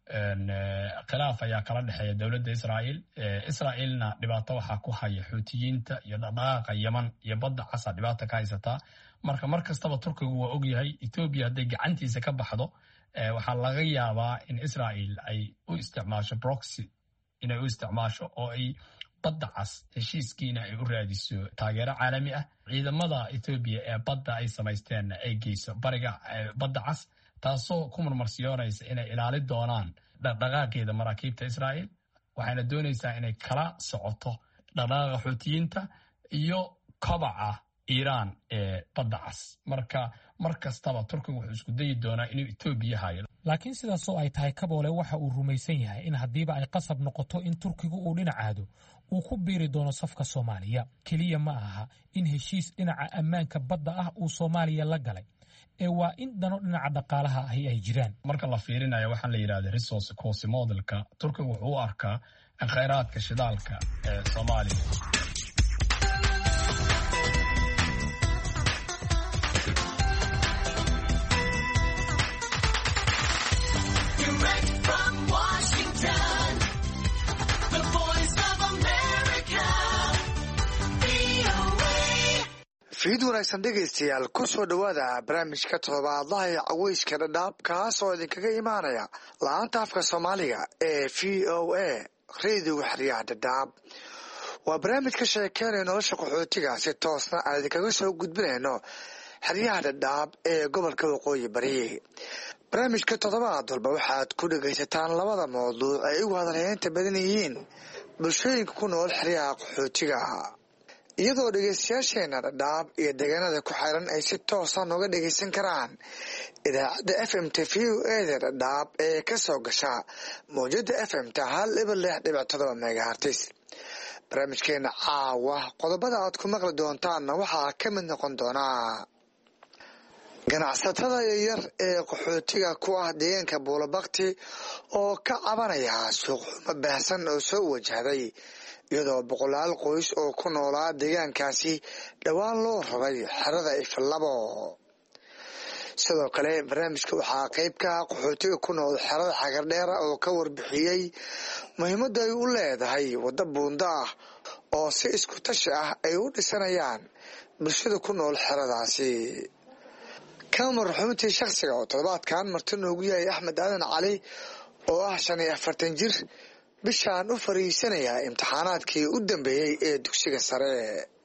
khilaaf ayaa kala dhexeeya dowladda Israa'iil. Israa'iilna dhibaato waxa ku haya Xuutiyiinta iyo dhaqaaqa Yemen iyo badda Cas dhibaato ka haysata. marka mar kastaba turkigu waa og yahay Ethiopia haday gacantiisa ka baxdo waxaa laga yaabaa in Israa'iil ay u isticmaasho proxy inay u isticmaasho oo ay badda Cas heshiiskiina ay u raadiso taageero caalami ah. ciidamada Ethiopia ee badda ay samaysteen ay geyso bariga badda Cas taasoo ku marmarsiyoonaysa inay ilaali doonaan dhaqdhaqaaqeeda maraakiibta Israa'iil waxayna doonaysaa inay kala socoto dhaqdhaqaaqa Xuutiyiinta iyo kobaca Iran ee badda Cas. marka mar kastaba turkigu wuxuu isku dayi doonaa inuu Ethiopia hayo. laakiin sidaas oo ay tahay Kaboole waxa uu rumaysan yahay in haddiiba ay qasab noqoto in turkigu uu dhinacaado uu ku biiri doono safka Soomaaliya. kaliya ma aha in heshiis dhinaca ammaanka badda ah uu Soomaaliya la galay ee waa in dano dhinaca dhaqaalaha ahi ay jiraan. marka la fiirinayo waxaan la yidhahda resource cost modelka turkiga wuxuu u arkaa khayraadka shidaalka ee Soomaaliya fiid wanaagsan dhegaystayaal ku soo dhowaada barnaamijka toddobaadlaha ee caweyska dhadhaab kaas oo idinkaga imaanaya la-aanta afka soomaaliga ee v o a reediga xeryaha dhadhaab waa barnaamij ka sheekeynaya nolosha qaxootiga si toosna aan idinkaga soo gudbinayno xeryaha dhadhaab ee gobolka waqooyi bari barnaamijka toddobaad walba waxaad ku dhegaysataan labada mawduuc ay ugu hadalheynta badan yihiin bulshooyinka ku nool xeryaha qaxootiga iyadoo dhegaystayaasheena dhadhaab iyo deegaanada ku xiran ay si toosa nooga dhegaysan karaan idaacadda f m t v o eda dhadhaab ee ka soo gasha mawjada f m ta hal iba lix dhibic todoba megahartis barnaamijkeena caawa qodobada aad ku maqli doontaanna waxaa ka mid noqon doonaa ganacsatada yaryar ee qaxootiga ku ah deegaanka buulabakti oo ka cabanaya suuqxumo baahsan oo soo wajahday iyadoo boqolaal qoys oo ku noolaa deegaankaasi dhowaan loo raray xerada ifalabo sidoo kale barnaamijka waxaa qayb ka ah qaxootiga ku nool xerada xagardheera oo ka warbixiyey muhiimadda ay u leedahay waddo buundo ah oo si isku tashi ah ay u dhisanayaan bulshada ku nool xeradaasi kamar xubintii shakhsiga oo toddobaadkan marti noogu yahay axmed aadan cali oo ah shan iyo afartan jir bishaan u fariisanayaa imtixaanaadkii u dambeeyey ee dugsiga sare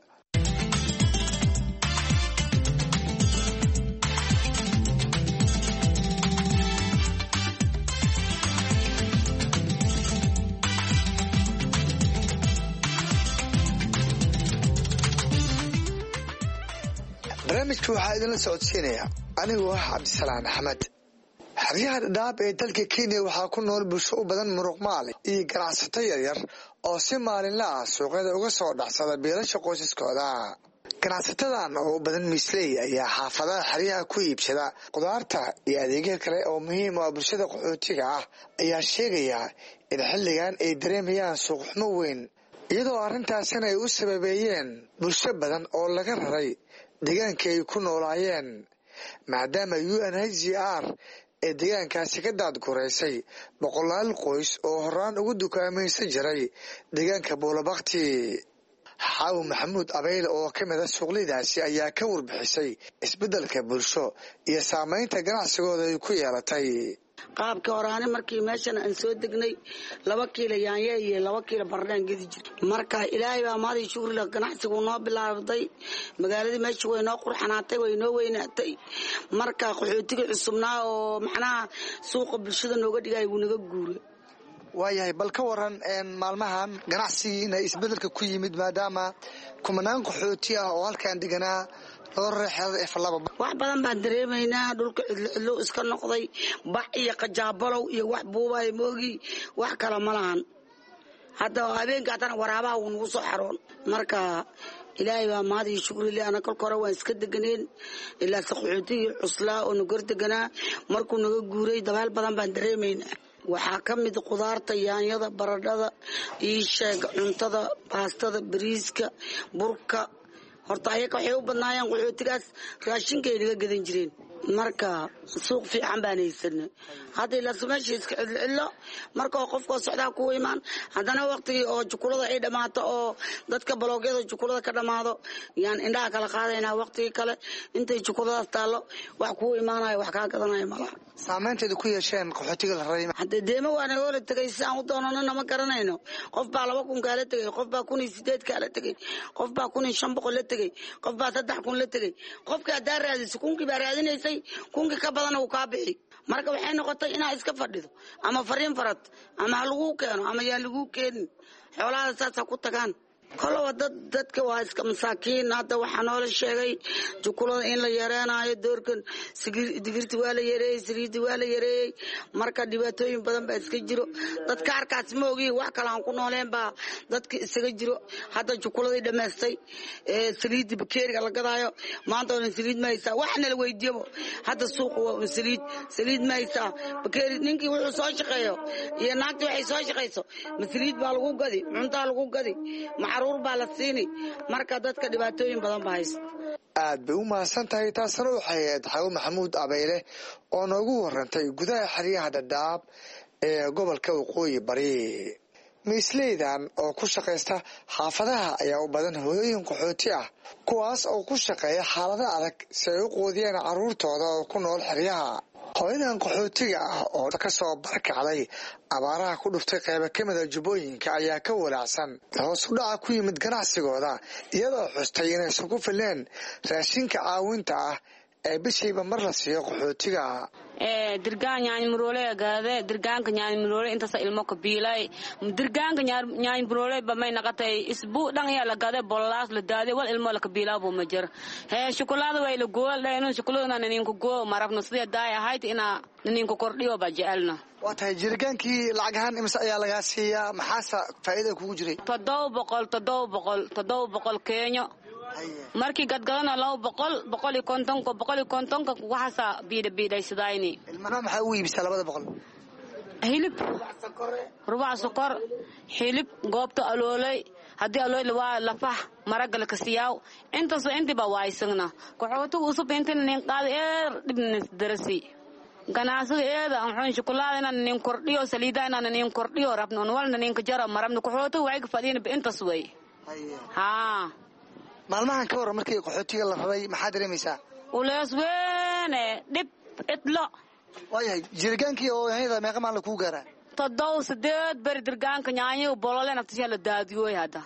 barnaamijka waxaa idinla socodsiinaya anigoo ah cabdisalaan axmed xeryaha dhadhaab ee dalka kenya waxaa ku nool bulsho u badan muruqmaal iyo ganacsato yaryar oo si maalinla ah suuqyada uga soo dhacsada biilasha qoysaskooda ganacsatadan oo u badan miisley ayaa xaafadaha xeryaha ku iibsada qudaarta iyo adeegyo kale oo muhiim u ah bulshada qaxootiga ah ayaa sheegaya in xilligan ay dareemayaan suuqxumo weyn iyadoo arrintaasina ay u sababeeyeen bulsho badan oo laga raray deegaankii ay ku noolaayeen maadaama u n h c r ee deegaankaasi ka daadgureysay boqolaal qoys oo horaan ugu dukaamaysan jiray deegaanka buulabakti xaawi maxamuud abeyle oo ka mid a suuqleydaasi ayaa ka warbixisay isbeddelka bulsho iyo saamaynta ganacsigooda ay ku yeelatay qaabkii horaane markii meeshan aan soo degnay laba kiilo yaanye iyo laba kiilo bardhaan gedi jir marka ilaahay baa maadii shugrila ganacsigu noo bilaabday magaaladii meesha way noo qurxanaatay way noo weynaatay marka qaxootigii cusubnaa oo macnaha suuqa bulshada nooga dhigay wuu naga guuray waayahay bal ka waran maalmahan ganacsigiina isbeddelka ku yimid maadaama kumanaan qaxooti ah oo halkaan deganaa wax badan baan dareemaynaa dhulka cidlo iska noqday bax iyo qajaabalow iyo wax buubaay moogi wax kale ma lahan hadda habeenka haddana waraabaha wuu nagu soo xaroon marka ilaahay baa mahad iyo shukri leh ana kolka hore waan iska deganeen ilaa qaxootigii cuslaa oo nagor deganaa markuu naga guuray dabaal badan baan dareemaynaa waxaa ka mid qudaarta yaanyada baradhada iyo sheega cuntada baastada bariiska burka horta ayaga waxay u badnaayeen qaxootigaas raashinka ay naga gadan jireen marka suuq fiican baan haysana hadda ilaa meesha iska cidlo marka qofkoo socdaa ku imaan haddana waqtigii oo jukulada ay dhammaato oo dadka baloogyada jukulada ka dhammaado yaan indhaha kala qaadaynaa waqtigii kale intay jukuladaas taallo wax kuu imaanayo wax kaa gadanaya malaha saamaynteeda ku yeesheen qaxootiga la raray hadda deema waa naga wala tegay si aan u doonano ma garanayno qof baa laba kun kaala tegay qof baa kun iyo sideed kaala tegay qof baa kun iyo shan boqol la tegay qof baa saddex kun la tegay qofkii haddaa raadisay kunkii baa raadinaysay kunkii ka badana uu kaa bixi marka waxay noqotay inaad iska fadhido ama fariin farad ama ha laguu keeno ama yaa laguu keenin xoolahaada saasa ku tagaan kolowa dad dadka waa iska masaakiin hadda waxaa noola sheegay jukulada in la yareenayo doorkan digirta waa la yareeyey saliidda waa la yareeyey marka dhibaatooyin badan baa iska jiro dadka arkaas ma ogi wax kale aan ku nooleen baa dadka isaga jiro hadda jukuladii dhammaystay saliidda bakeeriga la gadaayo maanta oo saliid ma haysaa waxna la weydiiyabo hadda suuqa waa saliid saliid ma haysaa bakeeri ninkii wuxuu soo shaqeeyo iyo naagta waxay soo shaqeyso ma saliid baa lagu gadi cuntaa lagu gadi macruur baa la siini marka dadka dhibaatooyin badan baa haysta aad bay u mahadsan tahay taasna waxay ahayd xawo maxamuud abeyle oo noogu warantay gudaha xeryaha dhadhaab ee gobolka waqooyi bari miisleydan oo ku shaqaysta xaafadaha ayaa u badan hooyooyin qaxooti ah kuwaas oo ku shaqeeya xaalado adag si ay u quudiyaan carruurtooda oo ku nool xeryaha hooyadan qaxootiga ah oo ka soo barkacday abaaraha ku dhuftay qaybo ka mida jubbooyinka ayaa ka walaacsan hoos u dhaca ku yimid ganacsigooda iyadoo xustay inaysan ku fileen raashinka caawinta ah ee bishiiba mar la siiyo qaxootiga dirgaan nyaanyi muroole gaade dirgaanka nyaanyi muroole intasa ilmo ka biilay dirgaanka nyaanyi muroole ba may naqatay isbu dhan ya la gaade bolaas la daade wal ilmo la ka biilaa ma jir he shukulaada way la gool dheeno shukulaada nanin ku go marabno sidee daay ahayd ina nanin ku kordhiyo ba jecelna waa tahay jirgaankii lacag ahaan imse ayaa lagaa siiyaa maxaasa faa'iido kugu jiray toddoba boqol toddoba boqol toddoba boqol keenyo markii gadgadana laba boqol boqol iyo kontonka boqol iyo kontonka waxaasa biidha biidhaysadayni ilmana maxaa u iibsaa labada boqol hilib rubac sokor hilib goobta aloolay haddii alool waa lafax maragala kasiyaaw intaasoo intiba waaysagna qaxootiga usub intina nin qaada eer dhibna darasi ganacsiga eeda waxaan shukulaada inaan nin kordhiyo saliida inaan nin kordhiyo rabno walna ninka jara marabna qaxootiga waxay ka fadhiyeen intaas way haa maalmahan ka hor markii qaxootiga la rabay maxaa dareemaysaa ulees weene dhib idlo waayahay jirgaankii oo yaanyada meeqa maalin kuu gaaraa toddoba sideed beri dirgaanka nyaanyo bolole naftisha la daadiyooy hadda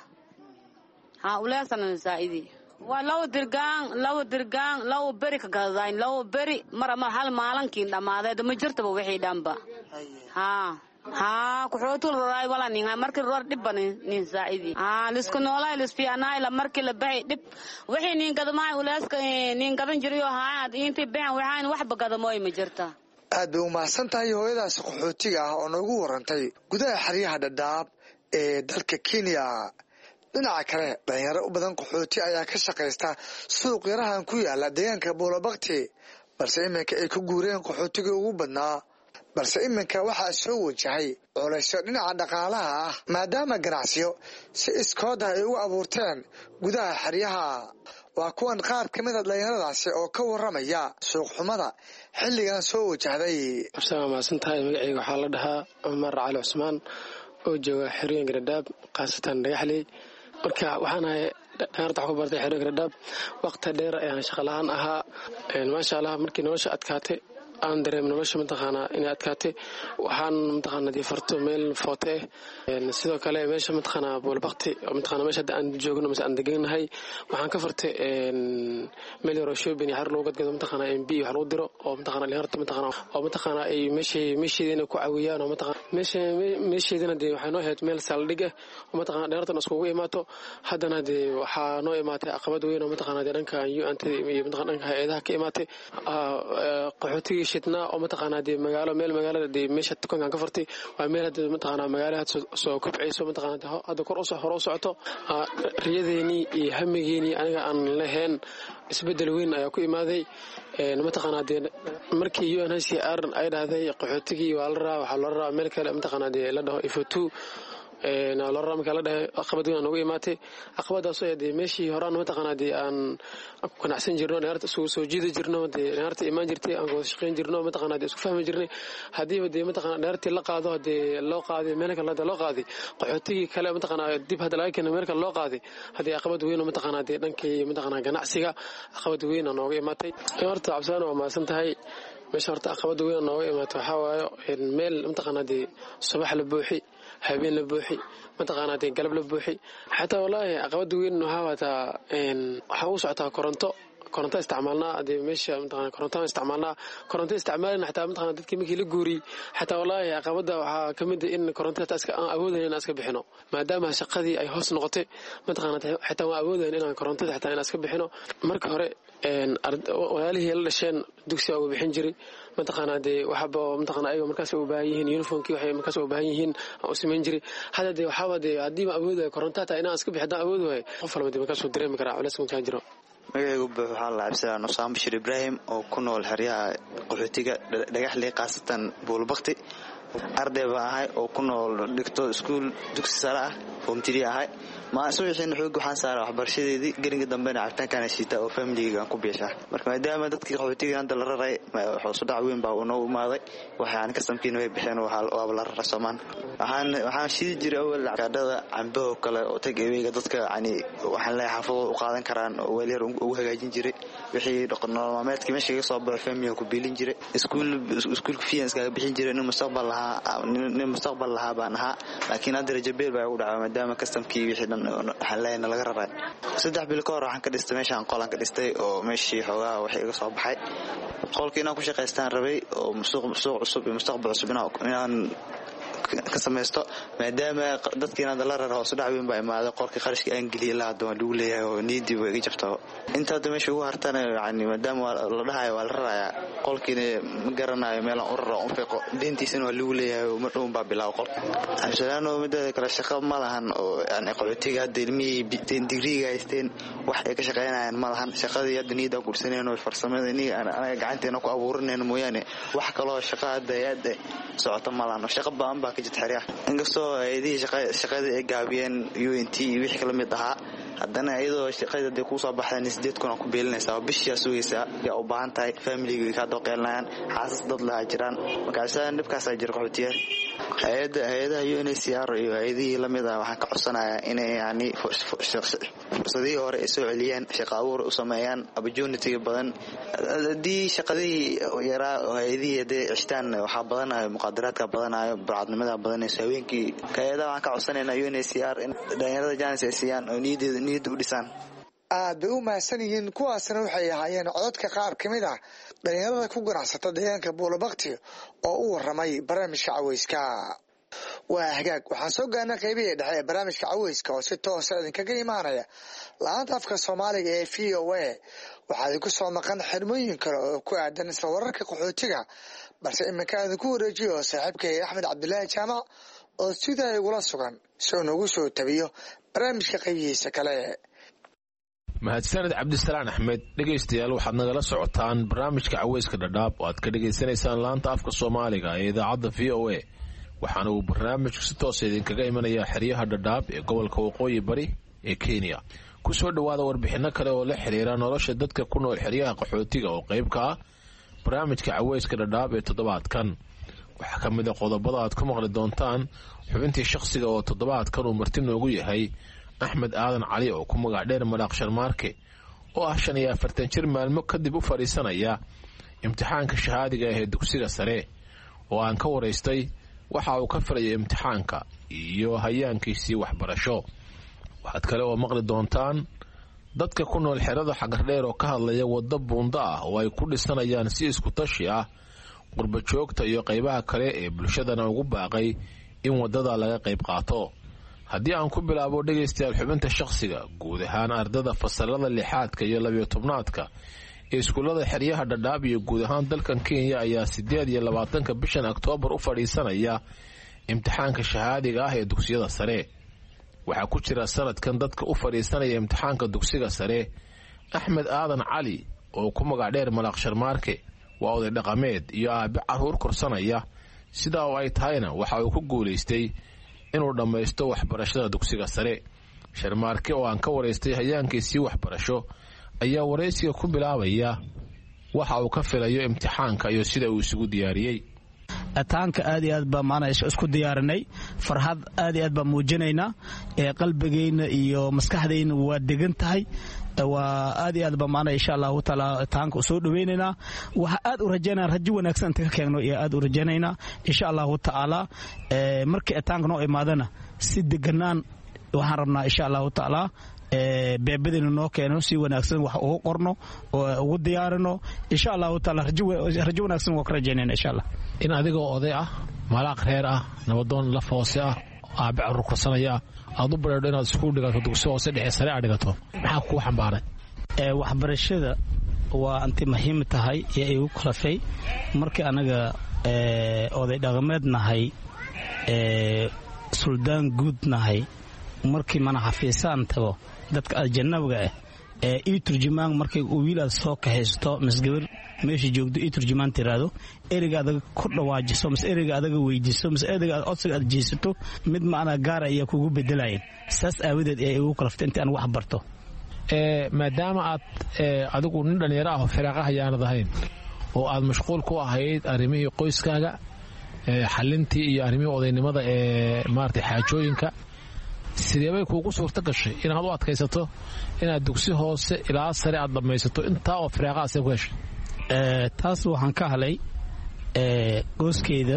haa uleesana saa'idi waa laba dirgaan laba dirgaan laba beri ka gadadayn laba beri mar mar hal maalinkiin dhammaadeed ma jirtaba wixii dhanba haa haa kuxootul roray wala ninga markii roor dhibban nin saa'idi haa lisku noolay lisfiyanay la markii la baxay dhib wixii nin gadamay ulaaska nin gadan jiriyo haa intii baan waxaan wax bagadamooy ma jirta aad bay u mahadsan tahay hooyadaas qaxootiga ah oo noogu warantay gudaha xeryaha dhadhaab ee dalka Kenya dhinaca kale dhalinyaro u badan qaxooti ayaa ka shaqaysta suuq yarahan ku yaala deegaanka Boolabaqti balse iminka ay ku guureen qaxootiga ugu badnaa balse iminka waxaa soo wajahay culaysyo dhinaca dhaqaalaha ah maadaama ganacsiyo si iskooda ay ugu abuurteen gudaha xeryaha waa kuwan qaar ka mid a dhalinyaradaasi oo ka waramaya suuq xumada xilligan soo wajahday absama maasantahay magacayga waxaa la dhahaa Cumar Cali Cusmaan oo jooga xerooyinka Dhadhaab qaasatan Dhagaxley marka waxaan ahay dhalinyarada ku bartay xerooyinka Dhadhaab waqti dheer ayaan shaqo la'aan ahaa maasha Allah markii nolosha adkaatay aan dareem nolosha mataqaana inay adkaatay waxaan mataqaana difarto meel foote sidoo kale meesha mataqaana Boolabaqti mataqaana meesha aan joogno mise aan deganahay waxaan ka fartay meel yaro shopping yar loo gadgado mataqaana M B wax lagu diro oo mataqaana dhalinyarada mataqaana oo mataqaana ay meesha meesheedina ku caawiyaan oo mataqaana meesha meesheedina de waxay noo ahayd meel saldhig ah oo mataqaana dhalinyarada iskugu imaato haddana de waxaa noo imaatay caqabad weyn oo mataqaana dhanka U N T iyo mataqaana dhanka hay'adaha ka imaatay qaxootiga shidna oo mataqaana de magaalo meel magaalada de meesha tukankan ka fartay waa meel hadda mataqaana magaalada soo kobcayso mataqaana hadda kor u soo horo socoto riyadeeni iyo hamigeeni aniga aan lahayn isbedel weyn ayaa ku imaaday mataqaana de markii U N H C R ay dhahday qaxootigii waa la rabaa waxa la rabaa meel kale mataqaana de la dhaho F two ee la rabaa la dhahay caqabad weyn ugu imaatay caqabadaas oo de meeshii horaan mataqaana de aan ku ganacsan jirno dhalinyarada soo soo jiidi jirno de dhalinyarada imaan jirtay aan wada shaqeyn jirno mataqaana de isku fahmi jirnay hadii de mataqaana dhalinyarada la qaado de loo qaaday meel kale loo qaaday qaxootigii kale mataqaana dib hadda laga keenay meel kale loo qaaday hadii caqabad weyn mataqaana de dhankii mataqaana ganacsiga caqabad weyn ugu imaatay horta cabsaan waa maasan tahay meesha horta caqabad weyn ugu imaatay waxa waayo meel mataqaana de subax la buuxi habeen la buuxi mataqaana de galab la buuxi xataa wallahi caqabad weyn waxa wata een waxa uu socotaa koronto koronto isticmaalnaa hadee meesha mataqaana koronto isticmaalnaa koronto isticmaalna xataa mataqaana dadkii markii la guuriyey xataa wallaahi caqabada waxaa ka mid ah in korontada iska aan awoodaynin inaan iska bixino maadaama shaqadii ay hoos noqotay mataqaana xataa waan awoodaynin inaan korontada xataa inaan iska bixino marka hore walaalihii la dhasheen dugsiga uga bixin jiray mataqaana dee waxaba mataqaana ayaga markaas u baahan yihiin uniformkii waxay markaas u baahan yihiin aan u samayn jiray hadda dee waxaba dee haddii ma awoodayo korontada inaan iska bixi haddaan awood waayo qof walba dee markaas uu dareemi karaa culays markaa jiro magacaygu waxaa la cabsiraa Nusaam Bashir Ibrahim oo ku nool xeryaha qaxootiga dhagaxley qaasatan Buulbaqti arday baa ahay oo ku nool dhigto iskuul dugsi sare ah form three ahay ma suuxin xoog waxaan saaray waxbarashadeedii gariga dambeena cabitaanka shiita oo family-ga ku biishaa marka maadaama dadkii qaxootiga hadda la raray waxa soo dhac weyn baa uu noo imaaday waxaan ka samkiin way bixeen waxa la raray Soomaan waxaan waxaan shidi jiray awal cadada cambo kale oo tageeyga dadka yani waxaan la xafado u qaadan karaan oo wali yar ugu hagaajin jiray wixii dhaqan nololeedkii meesha ka soo baxay family ku biilin jiray iskuul iskuul fiican ka bixin jiray inuu mustaqbal nin mustaqbal lahaa baan ahaa laakiin hadda rajabeel baa ugu dhacay maadaama kastamkii wixii dhan xalayna laga raray saddex bil ka hor waxaan ka dhistay meeshaan qolan ka dhistay oo meeshii xoogaa waxay iga soo baxay qolkii inaan ku shaqaystaan rabay oo suuq suuq cusub iyo mustaqbal cusub inaan ka samaysto maadaama dadkiina la raray hoos dhac weyn baa imaaday qolkii qarashka aan geliyay la hadda lagu leeyahay oo niidi way iga jabto inta hadda meesha ugu hartana yani maadaama la dhahayo waa la rarayaa qolkiina ma garanayo meel aan u raro un fiiqo deentiisana waa lagu leeyahay oo ma dhown baa bilaaw qol absalaano midda kale shaqo ma lahan oo yani qaxootiga hadda ilmihii digriga haysteen wax ay ka shaqaynayaan ma lahan shaqadii hadda niida kursaneen oo farsamada iniga anaga gacanteena ku abuurinayno mooyaane wax kaloo shaqo hadda hadda socoto ma lahan shaqo baan baa ka jirta xariya inkastoo ayadii shaqadii ay gaabiyeen U N T wixii kala mid ahaa haddana iyadoo shaqada ku soo baxday sideed kun ku beelinaysa bishii sugaysa yaa u baahan tahay family-ga ka doqeynayaan xaasas dad la jiraan markaas nibkaas ay jir qaxootiye hay'ada hay'adaha U N H C R iyo hay'adii la mid ah waxaan ka codsanayaa inay yani fursadii hore ay soo celiyaan shaqo abuur u sameeyaan opportunity badan hadii shaqadii yaraa hay'adii hadee ishtaan waxa badanayo muqaadaraadka badanayo baadnimada badanaysa haweenkii hay'adaha waxaan ka codsanaynaa U N H C R in dhalinyarada jaanis ay siiyaan oo niideeda niid u dhisaan aad bay u mahadsan yihiin kuwaasna waxay ahaayeen codadka qaar ka mid ah dhalinyarada ku ganacsata deegaanka Buulbaqti oo u waramay barnaamijka caweyska waa hagaag waxaan soo gaarnay qaybihii dhexe ee barnaamijka caweyska oo si toos ah idinkaga imaanaya laanta afka Soomaaliga ee V O A waxaa ku soo maqan xirmooyin kale oo ku aadan isla wararka qaxootiga balse iminka aan ku wareejiyo saaxiibkay Axmed Cabdullaahi Jaamac oo sida ay ula sugan soo nagu soo tabiyo barnaamijka qaybihiisa kale mahadsanid cabdisalaan axmed dhegaystayaal waxaad nagala socotaan barnaamijka caweyska dhadhaab oo aad ka dhegaysanaysaan laanta afka Soomaaliga ee idaacadda V O A waxaana uu barnaamijku si toos idinkaga imanayaa xeryaha dhadhaab ee gobolka waqooyi bari ee Kenya ku soo dhawaada warbixino kale oo la xiriira nolosha dadka ku nool xeryaha qaxootiga oo qayb ka ah barnaamijka caweyska dhadhaab ee toddobaadkan waxaa ka mid ah qodobada aad ku maqli doontaan xubintii shakhsiga oo toddobaadkan uu marti noogu yahay Axmed Aadan Cali oo ku magac dheer Madaaq Sharmaarke oo ah shan iyo afartan jir maalmo kadib u fariisanaya imtixaanka shahaadiga ee dugsiga sare oo aan ka wareystay waxa uu ka filayay imtixaanka iyo hayaankiisii waxbarasho waxaad kale oo maqli doontaan dadka ku nool xerada Xagardheer oo ka hadlaya waddo buunda ah oo ay ku dhisanayaan si isku tashi ah qurba joogta iyo qaybaha kale ee bulshadana ugu baaqay in wadada laga qayb qaato haddii aan ku bilaabo dhegaystayaal xubinta shakhsiga guud ahaan ardada fasalada lixaadka iyo labiyo tobnaadka ee iskuullada xeryaha dhadhaab iyo guud ahaan dalkan Kenya ayaa sideed iyo labaatanka bishan Oktoobar u fadhiisanaya imtixaanka shahaadiga ah ee dugsiyada sare waxaa ku jira sanadkan dadka u fadhiisanaya imtixaanka dugsiga sare Axmed Aadan Cali oo ku magac dheer Madaaq Sharmaarke waa oday dhaqameed iyo aabe caruur korsanaya sidaa oo ay tahayna waxa uu ku guuleystay inuu dhammaysto waxbarashada dugsiga sare Sharmaarke oo aan ka wareystay hayaankiisii waxbarasho ayaa wareysiga ku bilaabaya waxa uu ka filayo imtixaanka iyo sida uu isugu diyaariyay ataanka aad iyo aad baa maanay isku diyaarinay farxad aad iyo aad baa muujinayna ee qalbigeyna iyo maskaxdeyna waa degan tahay waa aad iyo aad baa maanay insha Allah taala ataanka soo dhaweynayna waxa aad u rajaynaa rajo wanaagsan ka keenno iyo aad u rajaynayna insha Allah taala markii ataanka noo imaadana si deganaan waxaan rabnaa insha Allah taala beebadina noo keeno si wanaagsan wax ugu qorno oo ugu diyaarino insha allahu taala rajo wanaagsan waa ka rajaynayna insha allah in adigoo oday ah malaaq reer ah nabadoon laf hoose ah aabe carruur korsanaya aad u bareedho inaad iskuul dhigato dugsi hoose dhexe sare aad dhigato maxaa kuu xambaaray waxbarashada waa anti muhiim tahay ee igu kalafay markii anaga oday dhaqameed nahay suldaan guud nahay markii mana xafiisaan tago dadka ajanabiga ah ee ii turjumaan markay wiil aad soo kahaysto misgabar meesha joogto ii turjumaan tiraado ereyga adaga ku dhawaajiso mis ereyga adaga weydiiso mis ereyga aad codsiga aad jeesato mid macna gaar ayaa kugu bedelayeen saas aawadeed ee igu kalaftay intii aan wax barto maadaama aad adigu nin dhalinyaro ah oo firaaqo hayaanad ahayn oo aad mashquul ku ahayd arrimihii qoyskaaga xalintii iyo arrimihii odaynimada ee maaragtay xaajooyinka sidee bay kuugu suurto gashay inaad u adkaysato inaad dugsi hoose ilaa sare aad dhammaysato intaa oo firaaqo asee ku heshay taas waxaan ka helay gooskeyda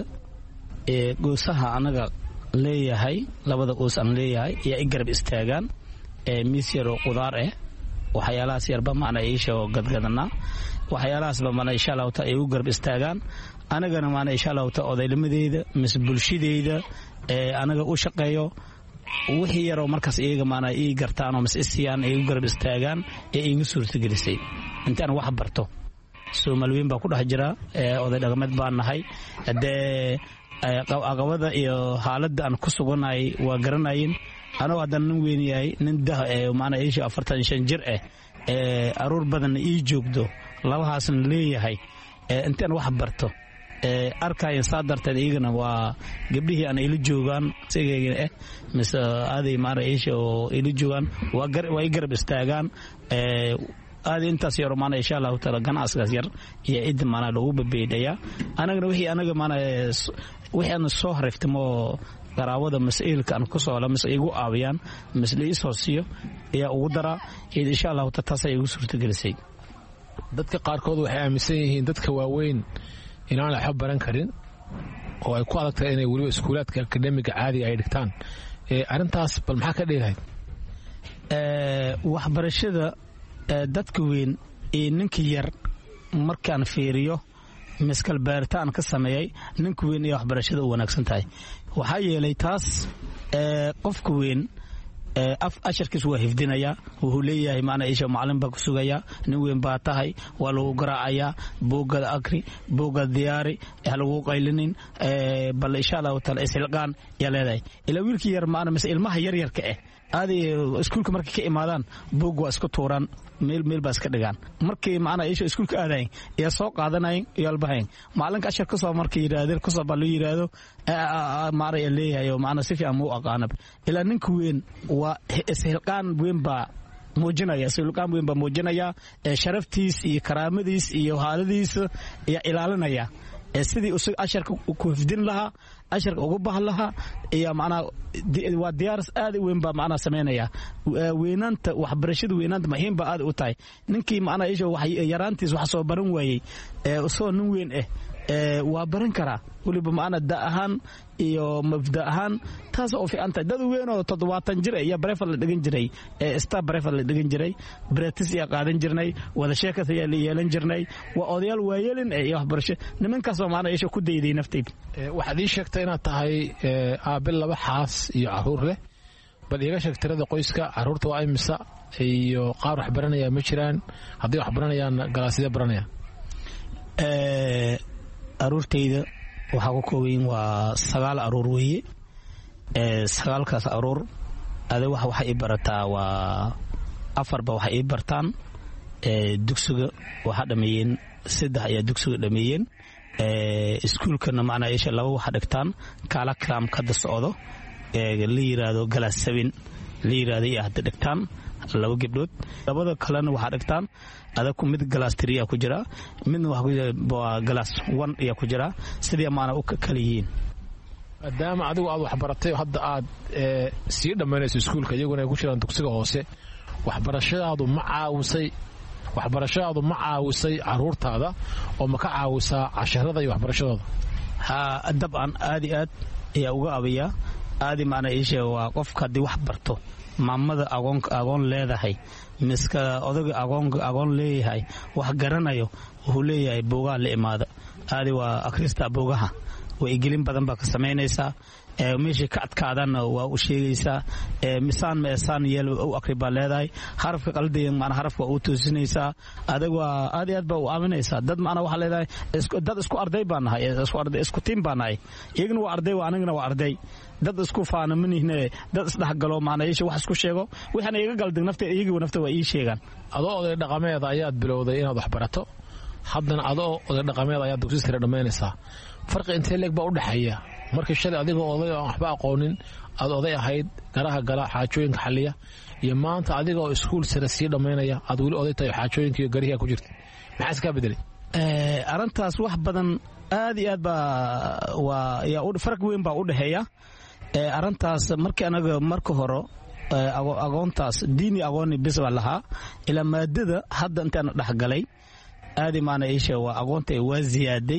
goosaha anaga leeyahay labada goos aan leeyahay ayaa i garab istaagaan miis yaroo qudaar ah waxyaalahaas yarba macna iisha oo gadgadanaa waxyaalahaasba mana insha allahu taala ay u garab istaagaan anagana maana insha allahu taala odaynimadeyda mise bulshadeyda anaga u shaqeeyo wixii yaroo markaas iyaga maana ii gartaan oo mise isiyaan ay u garab istaagaan ee iigu suurtagelisay intaan wax barto Soomaaliyeed baa ku dhex jira oday dhaqameed baan nahay hadee aqabada iyo xaaladda aan ku suganahay waa garanayn anoo haddana nin weyn yahay nin dah maana iisha afartan iyo shan jir ah ee aruur badan ii joogdo labahaasna leeyahay intaan wax barto arkay saadarteed iyagana waa gabdhihii aan ila joogaan sigayga ah mise aaday maana iisha oo ila joogaan waa gar way garab istaagaan aadi intaas yar maana insha Allah taala ganacsigaas yar iyo cid maana lagu babeedaya anagana wixii anaga maana wixii aan soo hariftimo qaraawada mas'uulka aan ku soo la mas igu aawiyaan mas'uuliyiis hoosiyo ayaa ugu dara insha Allah taas ay ugu suurtagelisay dadka qaarkood waxay aaminsan yihiin dadka waaweyn inaan la xab baran karin oo ay ku adagtahay inay waliba iskuulaadka akademiga caadiga ay dhigtaan ee arintaas bal maxaa ka dheerayd ee waxbarashada dadka weyn ee ninka yar markaan fiiriyo miskal baaritaan ka sameeyay ninka weyn iyo waxbarashada u wanaagsan tahay waxa yeelay taas ee qofka weyn ee af asharkiis waa hifdinaya wuxuu leeyahay maana isha macallin baa ku sugaya nin weyn baa tahay waa lagu garaacaya buugada akri buugada diyaari ee lagu qaylinin ee bal insha Allah taala isilqaan ya leedahay ila wiilkii yar maana mis ilmaha yar yarka ah aadi iskuulka markay ka imaadaan buug waa isku tuuran meel meel baa iska dhigaan markii maana isha iskuulka aadayn iyo soo qaadanay iyo albahayn maalinka ashar ka soo markii yiraahdeen ku soo bal yiraahdo maara leeyahay maana si fiican muu aqaanab ila ninka weyn waa isilqaan weyn baa muujinaya isilqaan weyn baa muujinaya sharaftiis iyo karaamadiis iyo haaladiis iyo ilaalinaya sidii uu asharka ku hifdin lahaa asharka ugu bahan lahaa iyo macna waa diyaar aad weyn baa macna sameynaya weynaanta waxbarashada weynaanta muhiim baa aad u tahay ninkii macna isha wax yaraantiis wax soo baran waayay ee soo nin weyn ah ee waa baran karaa waliba macna da ahaan iyo mabda ahaan taas oo fiicanta dad weyn oo toddobaatan jir iyo breefal la dhigan jiray ee sta breefal la dhigan jiray breetis iyo qaadan jirnay wada sheekada ayaa la yeelan jirnay waa odayaal waayeelin iyo waxbarasho nimankaas oo macna isha ku dayday naftayda waxaad ii sheegtay inaad tahay aabil laba xaas iyo caruur leh bal iiga sheeg tirada qoyska caruurta waa imisa iyo qaar wax baranaya ma jiraan haddii wax baranayaan galaasida baranaya ee aruurtayda waxa ku kooban waa sagaal aruur weeye ee sagaalkaas aruur ada waxa waxa ay barataa waa afar ba waxa ay bartaan ee dugsiga waxa dhameeyeen saddex ayaa dugsiga dhameeyeen ee iskuulkana macna ay laba waxa dhigtaan kala kram ka socdo ee la yiraahdo galaas seven la yiraahdo ay hadda dhigtaan laba gabdhood labada kalena waxa dhigtaan ada ku mid galaas three ku jira midna waxa ku jira galaas one ayaa ku jira sidii maana u kala yihiin maadaama adigu aad wax baratay hadda aad sii dhamaynayso iskuulka iyaguna ay ku jiraan dugsiga hoose waxbarashadaadu ma caawisay waxbarashadaadu ma caawisay caruurtaada oo ma ka caawisaa casharada iyo waxbarashadooda ha dabcan aad aad ayaa uga abiya aadi maana isha waa qofka hadii wax barto maamada agoon agoon leedahay miska odaga agoon agoon leeyahay wax garanayo wuxuu leeyahay buugaa la imaada aadi waa akrista buugaha way gelin badan baa ka sameynaysaa ee meeshii ka adkaadana waa u sheegaysaa ee misaan meesaan yeel u aqriba leedahay harafka qaldiin maana harafka uu toosinaysaa adag waa aad iyo aad baa u aaminaysaa dad maana waxa leedahay isku dad isku arday baan nahay isku arday isku tiim baan nahay iyaguna waa arday waa anagana waa arday dad isku faana manihne dad isdhax galo maana yeesho wax isku sheego waxana iga galdig nafta iyagu nafta waa ii sheegan adoo oday dhaqameed ayaad bilowday inaad wax barato haddana adoo oday dhaqameed ayaad dugsi sare dhamaynaysaa farqi intee leeg baa u dhaxeeya markii shalay adigoo oday oo waxba aqoonin aad oday ahayd garaha gala xaajooyinka xalliya iyo maanta adigoo iskuul sare sii dhammaynaya aad weli oday tahay xaajooyinka iyo garihiga ku jirta maxaa iskaa bedelay arrintaas wax badan aad iyo aad baa waa yaa farq weyn baa u dhaxeeya arrintaas markii anaga marka hore agoontaas diini agooni bis baa lahaa ilaa maadada hadda intaan dhexgalay aadi maana isha waa agoonta waa ziyaaday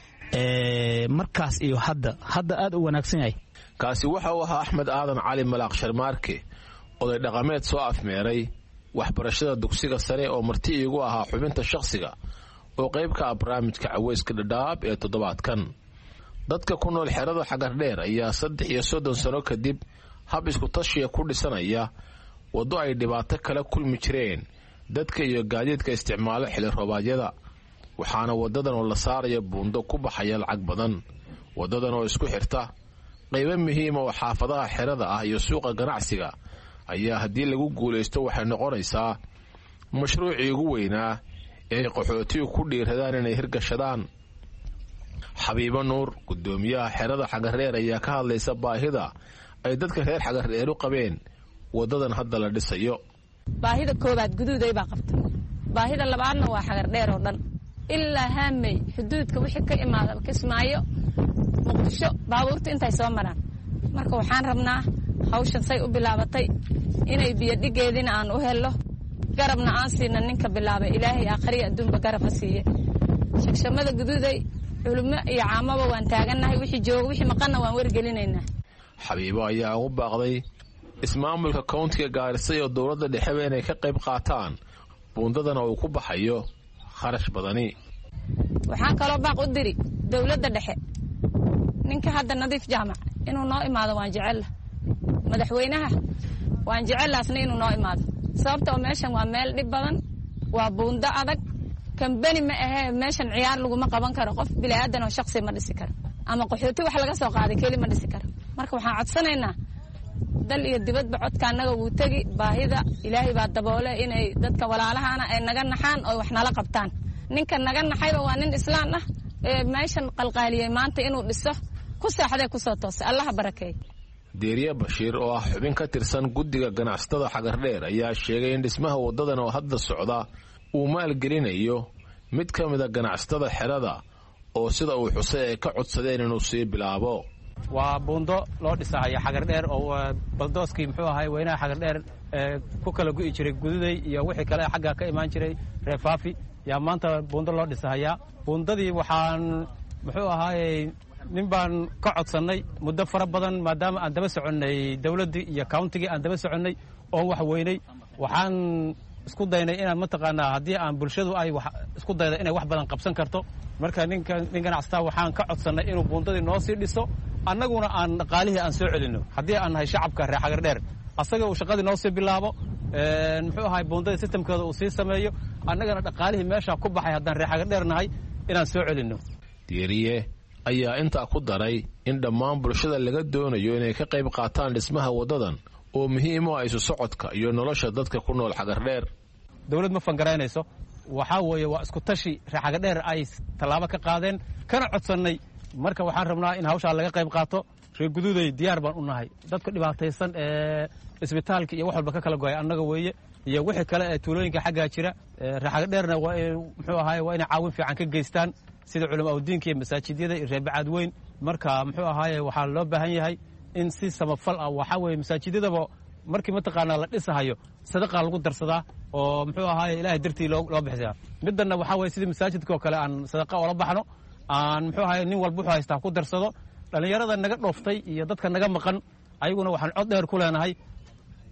markaas iyo hadda hadda aad u wanaagsan yahay kaasi waxa uu ahaa axmed aadan cali malaaq sharmaarke oday dhaqameed soo afmeeray waxbarashada dugsiga sare oo marti iigu ahaa xubinta shakhsiga oo qayb ka ah barnaamijka caweyska dhadhaab ee toddobaadkan dadka ku nool xerada xagardheer ayaa saddex iyo soddon sano kadib hab isku tashiya ku dhisanaya waddo ay dhibaato kala kulmi jireen dadka iyo gaadiidka isticmaalo xili roobaadyada waxaana waddadan oo la saaraya buundo ku baxaya lacag badan waddadan oo isku xirta qaybo muhiima oo xaafadaha xerada ah iyo suuqa ganacsiga ayaa haddii lagu guulaysto waxay noqonaysaa mashruucii ugu weynaa ee ay qaxootigu ku dhiiradaan inay hirgashadaan xabiibo nuur guddoomiyaha xerada xagardheer ayaa ka hadlaysa baahida ay dadka reer xagardheer u qabeen waddadan hadda la dhisayo baahida koobaad guduuday baa qabta baahida labaadna waa xagardheer oo dhan ilaa haamey xuduudka wixii ka imaada kismaayo muqdisho baabuurta intay soo maraan marka waxaan rabnaa hawshan say u bilaabatay inay biyodhigeediina aan u hello garabna aan siina ninka bilaabay ilaahay aakhriya adduunba garab ha siiye shagshamada guduuday culummo iyo caamaba waan taagannahay wixii jooga wixii maqanna waan wargelinaynaa xabiibo ayaa ugu baaqday ismaamulka kowntiga gaarisa iyo dowladda dhexeba inay ka qayb qaataan buundadana uu ku baxayo kharash badani waxaan kaloo baaq u diri dowladda dhexe ninka hadda nadiif jaamac inuu noo imaado waan jecella madaxweynaha waan jecellaasna inuu noo imaado sababta oo meeshan waa meel dhib badan waa buundo adag kambani ma ahee meeshan ciyaar laguma qaban karo qof bilaadan oo shakhsi ma dhisi karo ama qaxooti wax laga soo qaaday keli ma dhisi karo marka waxaan codsanaynaa dal iyo dibadba codka annaga wuu tegi baahida ilaahay baa daboole inay dadka walaalahaana ay naga naxaan oo wax nala qabtaan ninka naga naxayba waa nin islaan ah ee meeshan qalqaaliyey maanta inuu dhiso ku saaxdee kusoo toosay allaha barakeey deeriye bashiir oo ah xubin ka tirsan guddiga ganacsatada xagardheer ayaa sheegay in dhismaha waddadan oo hadda socda uu maalgelinayo mid ka mida ganacsatada xerada oo sida uu xusay ay ka codsadeen inuu sii bilaabo waa buundo loo dhisahaya xagardheer oo baldooskii muxuu ahay weynaha xagardheer ku kala gu'i jiray gududay iyo wixii kale xagga ka imaan jiray reefaafi yaa maanta buundo loo dhisahayaa buundadii waxaan muxuu ahaayey nin baan ka codsannay muddo fara badan maadaama aan daba soconnay dawladdii iyo countigii aan daba soconnay oon wax weynay waxaan isku daynay inaan mataqaanaa haddii aan bulshadu ay isku dayda inay wax badan qabsan karto marka ninka nin ganacsataa waxaan ka codsannay inuu buundadii noo sii dhiso annaguna aan dhaqaalihii aan soo celinno haddii aan nahay shacabka reer xagardheer asaga uu shaqadii noo sii bilaabo muxuu ahay buundadii sistamkeeda uu sii sameeyo annagana dhaqaalihii meeshaa ku baxay haddaan reer xagardheer nahay inaan soo celinno diiriye ayaa intaa ku daray in dhammaan bulshada laga doonayo inay ka qayb qaataan dhismaha waddadan oo muhiim u ah isu socodka iyo nolosha dadka ku nool xagardheer dawlad ma fangaraynayso waxaa weeye waa isku tashi reer xagardheer ay tallaabo ka qaadeen kana codsannay marka waxaan rabnaa in hawshaa laga qayb qaato reer guduuday diyaar baan u nahay dadka dhibaataysan ee isbitaalka iyo wax walba ka kala go'ay annaga weeye iyo wixii kale ee tuulooyinka xaggaa jira reer xagardheerna waa muxuu ahaay waa inay caawin fiican ka geystaan sida culamo awdiinka iyo masaajidyada iyo reer bacaad weyn marka muxuu ahaaye waxaa loo baahan yahay in si samafal ah waxaa weeye masaajidyadaba markii mataqaanaa la dhisahayo sadaqa lagu darsadaa oo muxuu ahaaye ilaahay dartii loo loo bixisaa middanna waxaa weeye sidii masaajidka oo kale aan sadaqa oola baxno aan muxuu ahaaye nin walba wuxuu haystaa ku darsado dhallinyarada naga dhooftay iyo dadka naga maqan ayaguna waxaan cod dheer ku leenahay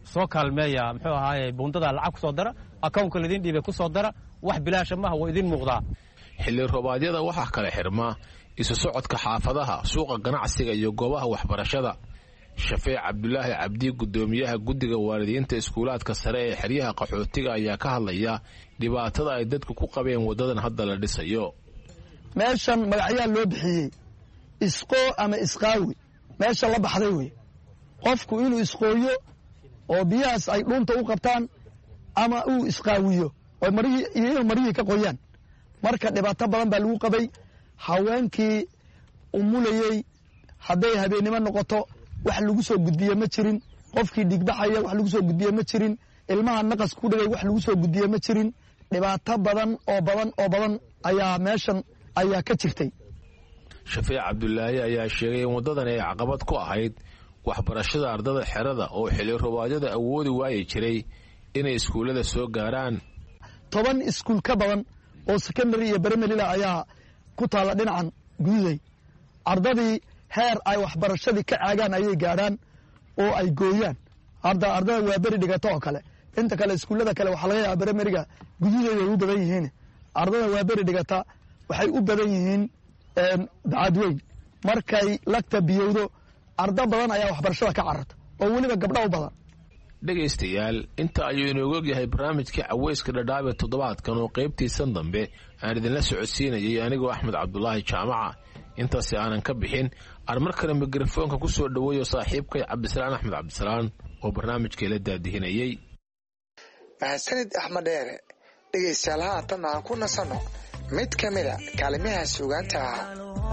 soo kaalmeeya muxuu ahaaye buundada lacag ku soo dara akoonka lidin dhiibay ku soo dara wax bilaasha maaha waa idin muuqdaa xilli roobaadyada waxaa kale xirma isu socodka xaafadaha suuqa ganacsiga iyo goobaha waxbarashada shafeec cabdulaahi cabdi gudoomiyaha guddiga waalidiinta iskuulaadka sare ee xeryaha qaxootiga ayaa ka hadlaya dhibaatada ay dadku ku qabeen wadadan hadda la dhisayo meeshan magacyaa loo bixiyey isqoo ama isqaawi meesha la baxday wey qofku inuu isqooyo oo biyahaas ay dhuunta u qabtaan ama uu isqaawiyo oo marihii iyo inuu marihii ka qoyaan marka dhibaato badan baa lagu qabay haweenkii umulayey hadday habeennimo noqoto wax lagu soo gudbiye ma jirin qofkii dhigbaxaya wax lagu soo gudbiye ma jirin ilmaha naqas ku dhigay wax lagu soo gudbiye ma jirin dhibaato badan oo badan oo badan ayaa meeshan ayaa ka jirtay shafeec cabdulaahi ayaa sheegay in waddadan ay caqabad ku ahayd waxbarashada ardada xerada oo xilli roobaadyada awoodi waayi jiray inay iskuullada soo gaaraan toban iskuul ka badan oo secondary iyo primaryla ayaa ku taalla dhinacan gududay ardadii heer ay waxbarashadii ka caagaan ayay gaadhaan oo ay gooyaan hadda ardada waa beri dhigato oo kale inta kale iskuullada kale waxaa laga yaaba primariga gududay way u badan yihiin ardada waa beri dhigata waxay u badan yihiin bacadweyn markay lagta biyowdo arda badan ayaa waxbarashada ka cararta oo weliba gabdha u badan dhegaystayaal inta ayuu inoogu ogyahay barnaamijkii caweyska dhadhaab ee toddobaadkan oo qaybtiisan dambe aan idinla socodsiinayay anigoo axmed cabdulaahi jaamaca intaasi aanan ka bixin aan mar kale mikrofoonka ku soo dhoweeyo saaxiibkay cabdisalaan axmed cabdisalaan oo barnaamijkii la daadihinayey mahadsanid axmed dheere dhegaystayaal haatan aan ku nasanno mid ka mida kaalimaha suugaanta ah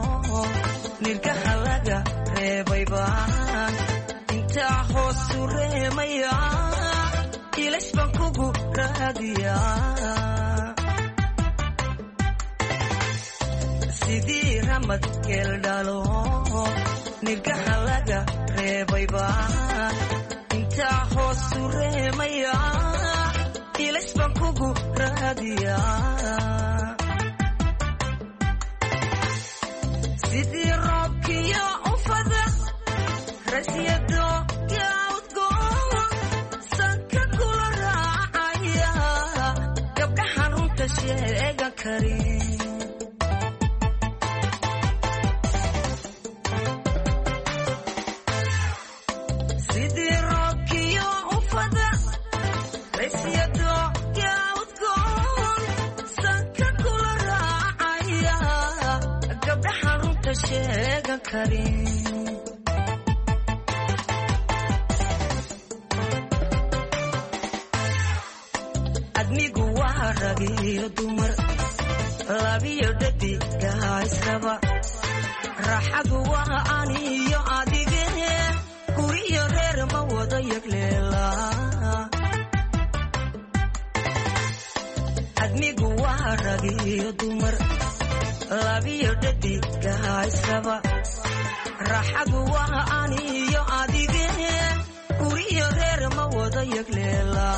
nirgaha laga reebayba intaa hoosu reemaya ilash baan kugu raadiya sidii ramad geeldhalo nirgaha laga reebayba intaa hoosu reemaya ilash baan kugu raadiya sidii roobkiyo ufada rasyado yaudgoon sanka kula raacaya gabdhaxan runta sheegan karin sidii roobkiyo ufada rasyado yaudgoon sanka kula raacaya gabdhaxan runta sheegan karin admigu waa rag iyo dumar labiyo dhadigaha israba raaxadu waa aniyo adige guriyo reer ma wada yagleela admigu waa rag iyo dumar labiyo dhadigaha israba raaxadu waa aniyo adige guriyo reer ma wada yagleela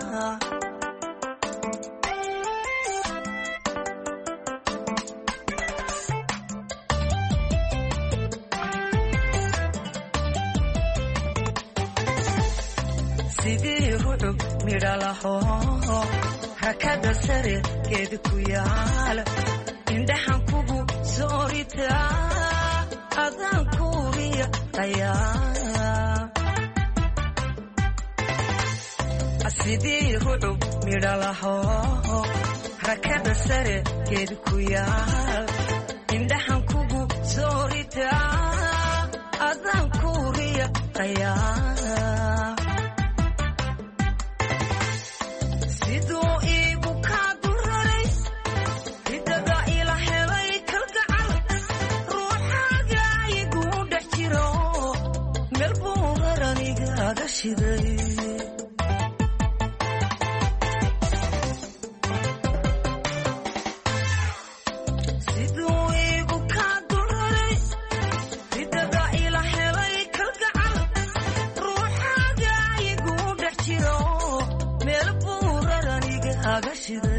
sidii rucub midhalaho rakada sare geed ku yaal indhaxan kugu soorita adaan kuuriya ayaa sidii rucub midhalaho rakada sare geed ku yaal indhaxan kugu soorita adaan kuuriya ayaa siduu iigu kaa duraray ridada ila helay kalgacal ruuxaaga igu dhex jiro meel buu raranigaaga shiday siduu iigu kaa duraray ridada ila helay kalgacal ruuxaaga igu dhex jiro meel buu raranigaaga shiday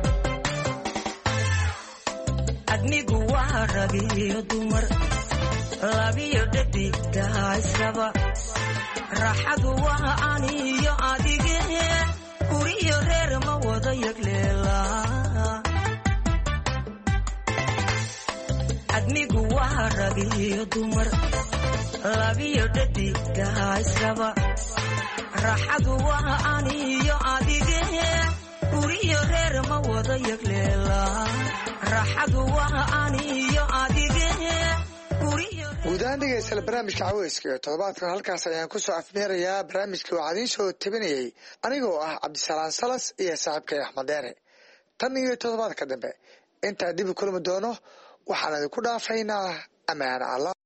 admigu waa rag iyo dumar labiyo dhadigta haysaba raaxadu waa aniyo adige guriyo reer ma wada yagleela admigu waa ragiyo dumar labiyo dhadigta haysaba raaxadu waa aniyo adige guriyo reer ma wada yagleela raaxadu waa aniyo adige guudaan dhegeystayaal barnaamijka caweyska ee toddobaadkan halkaas ayaan ku soo afmeerayaa barnaamijkii waxaa idiin soo tabinayay anigoo ah cabdisalaan salas iyo saaxiibkay axmed dheere tan iyo toddobaadka dambe intaan dib u kulmi doono waxaan idinku dhaafaynaa ammaan allah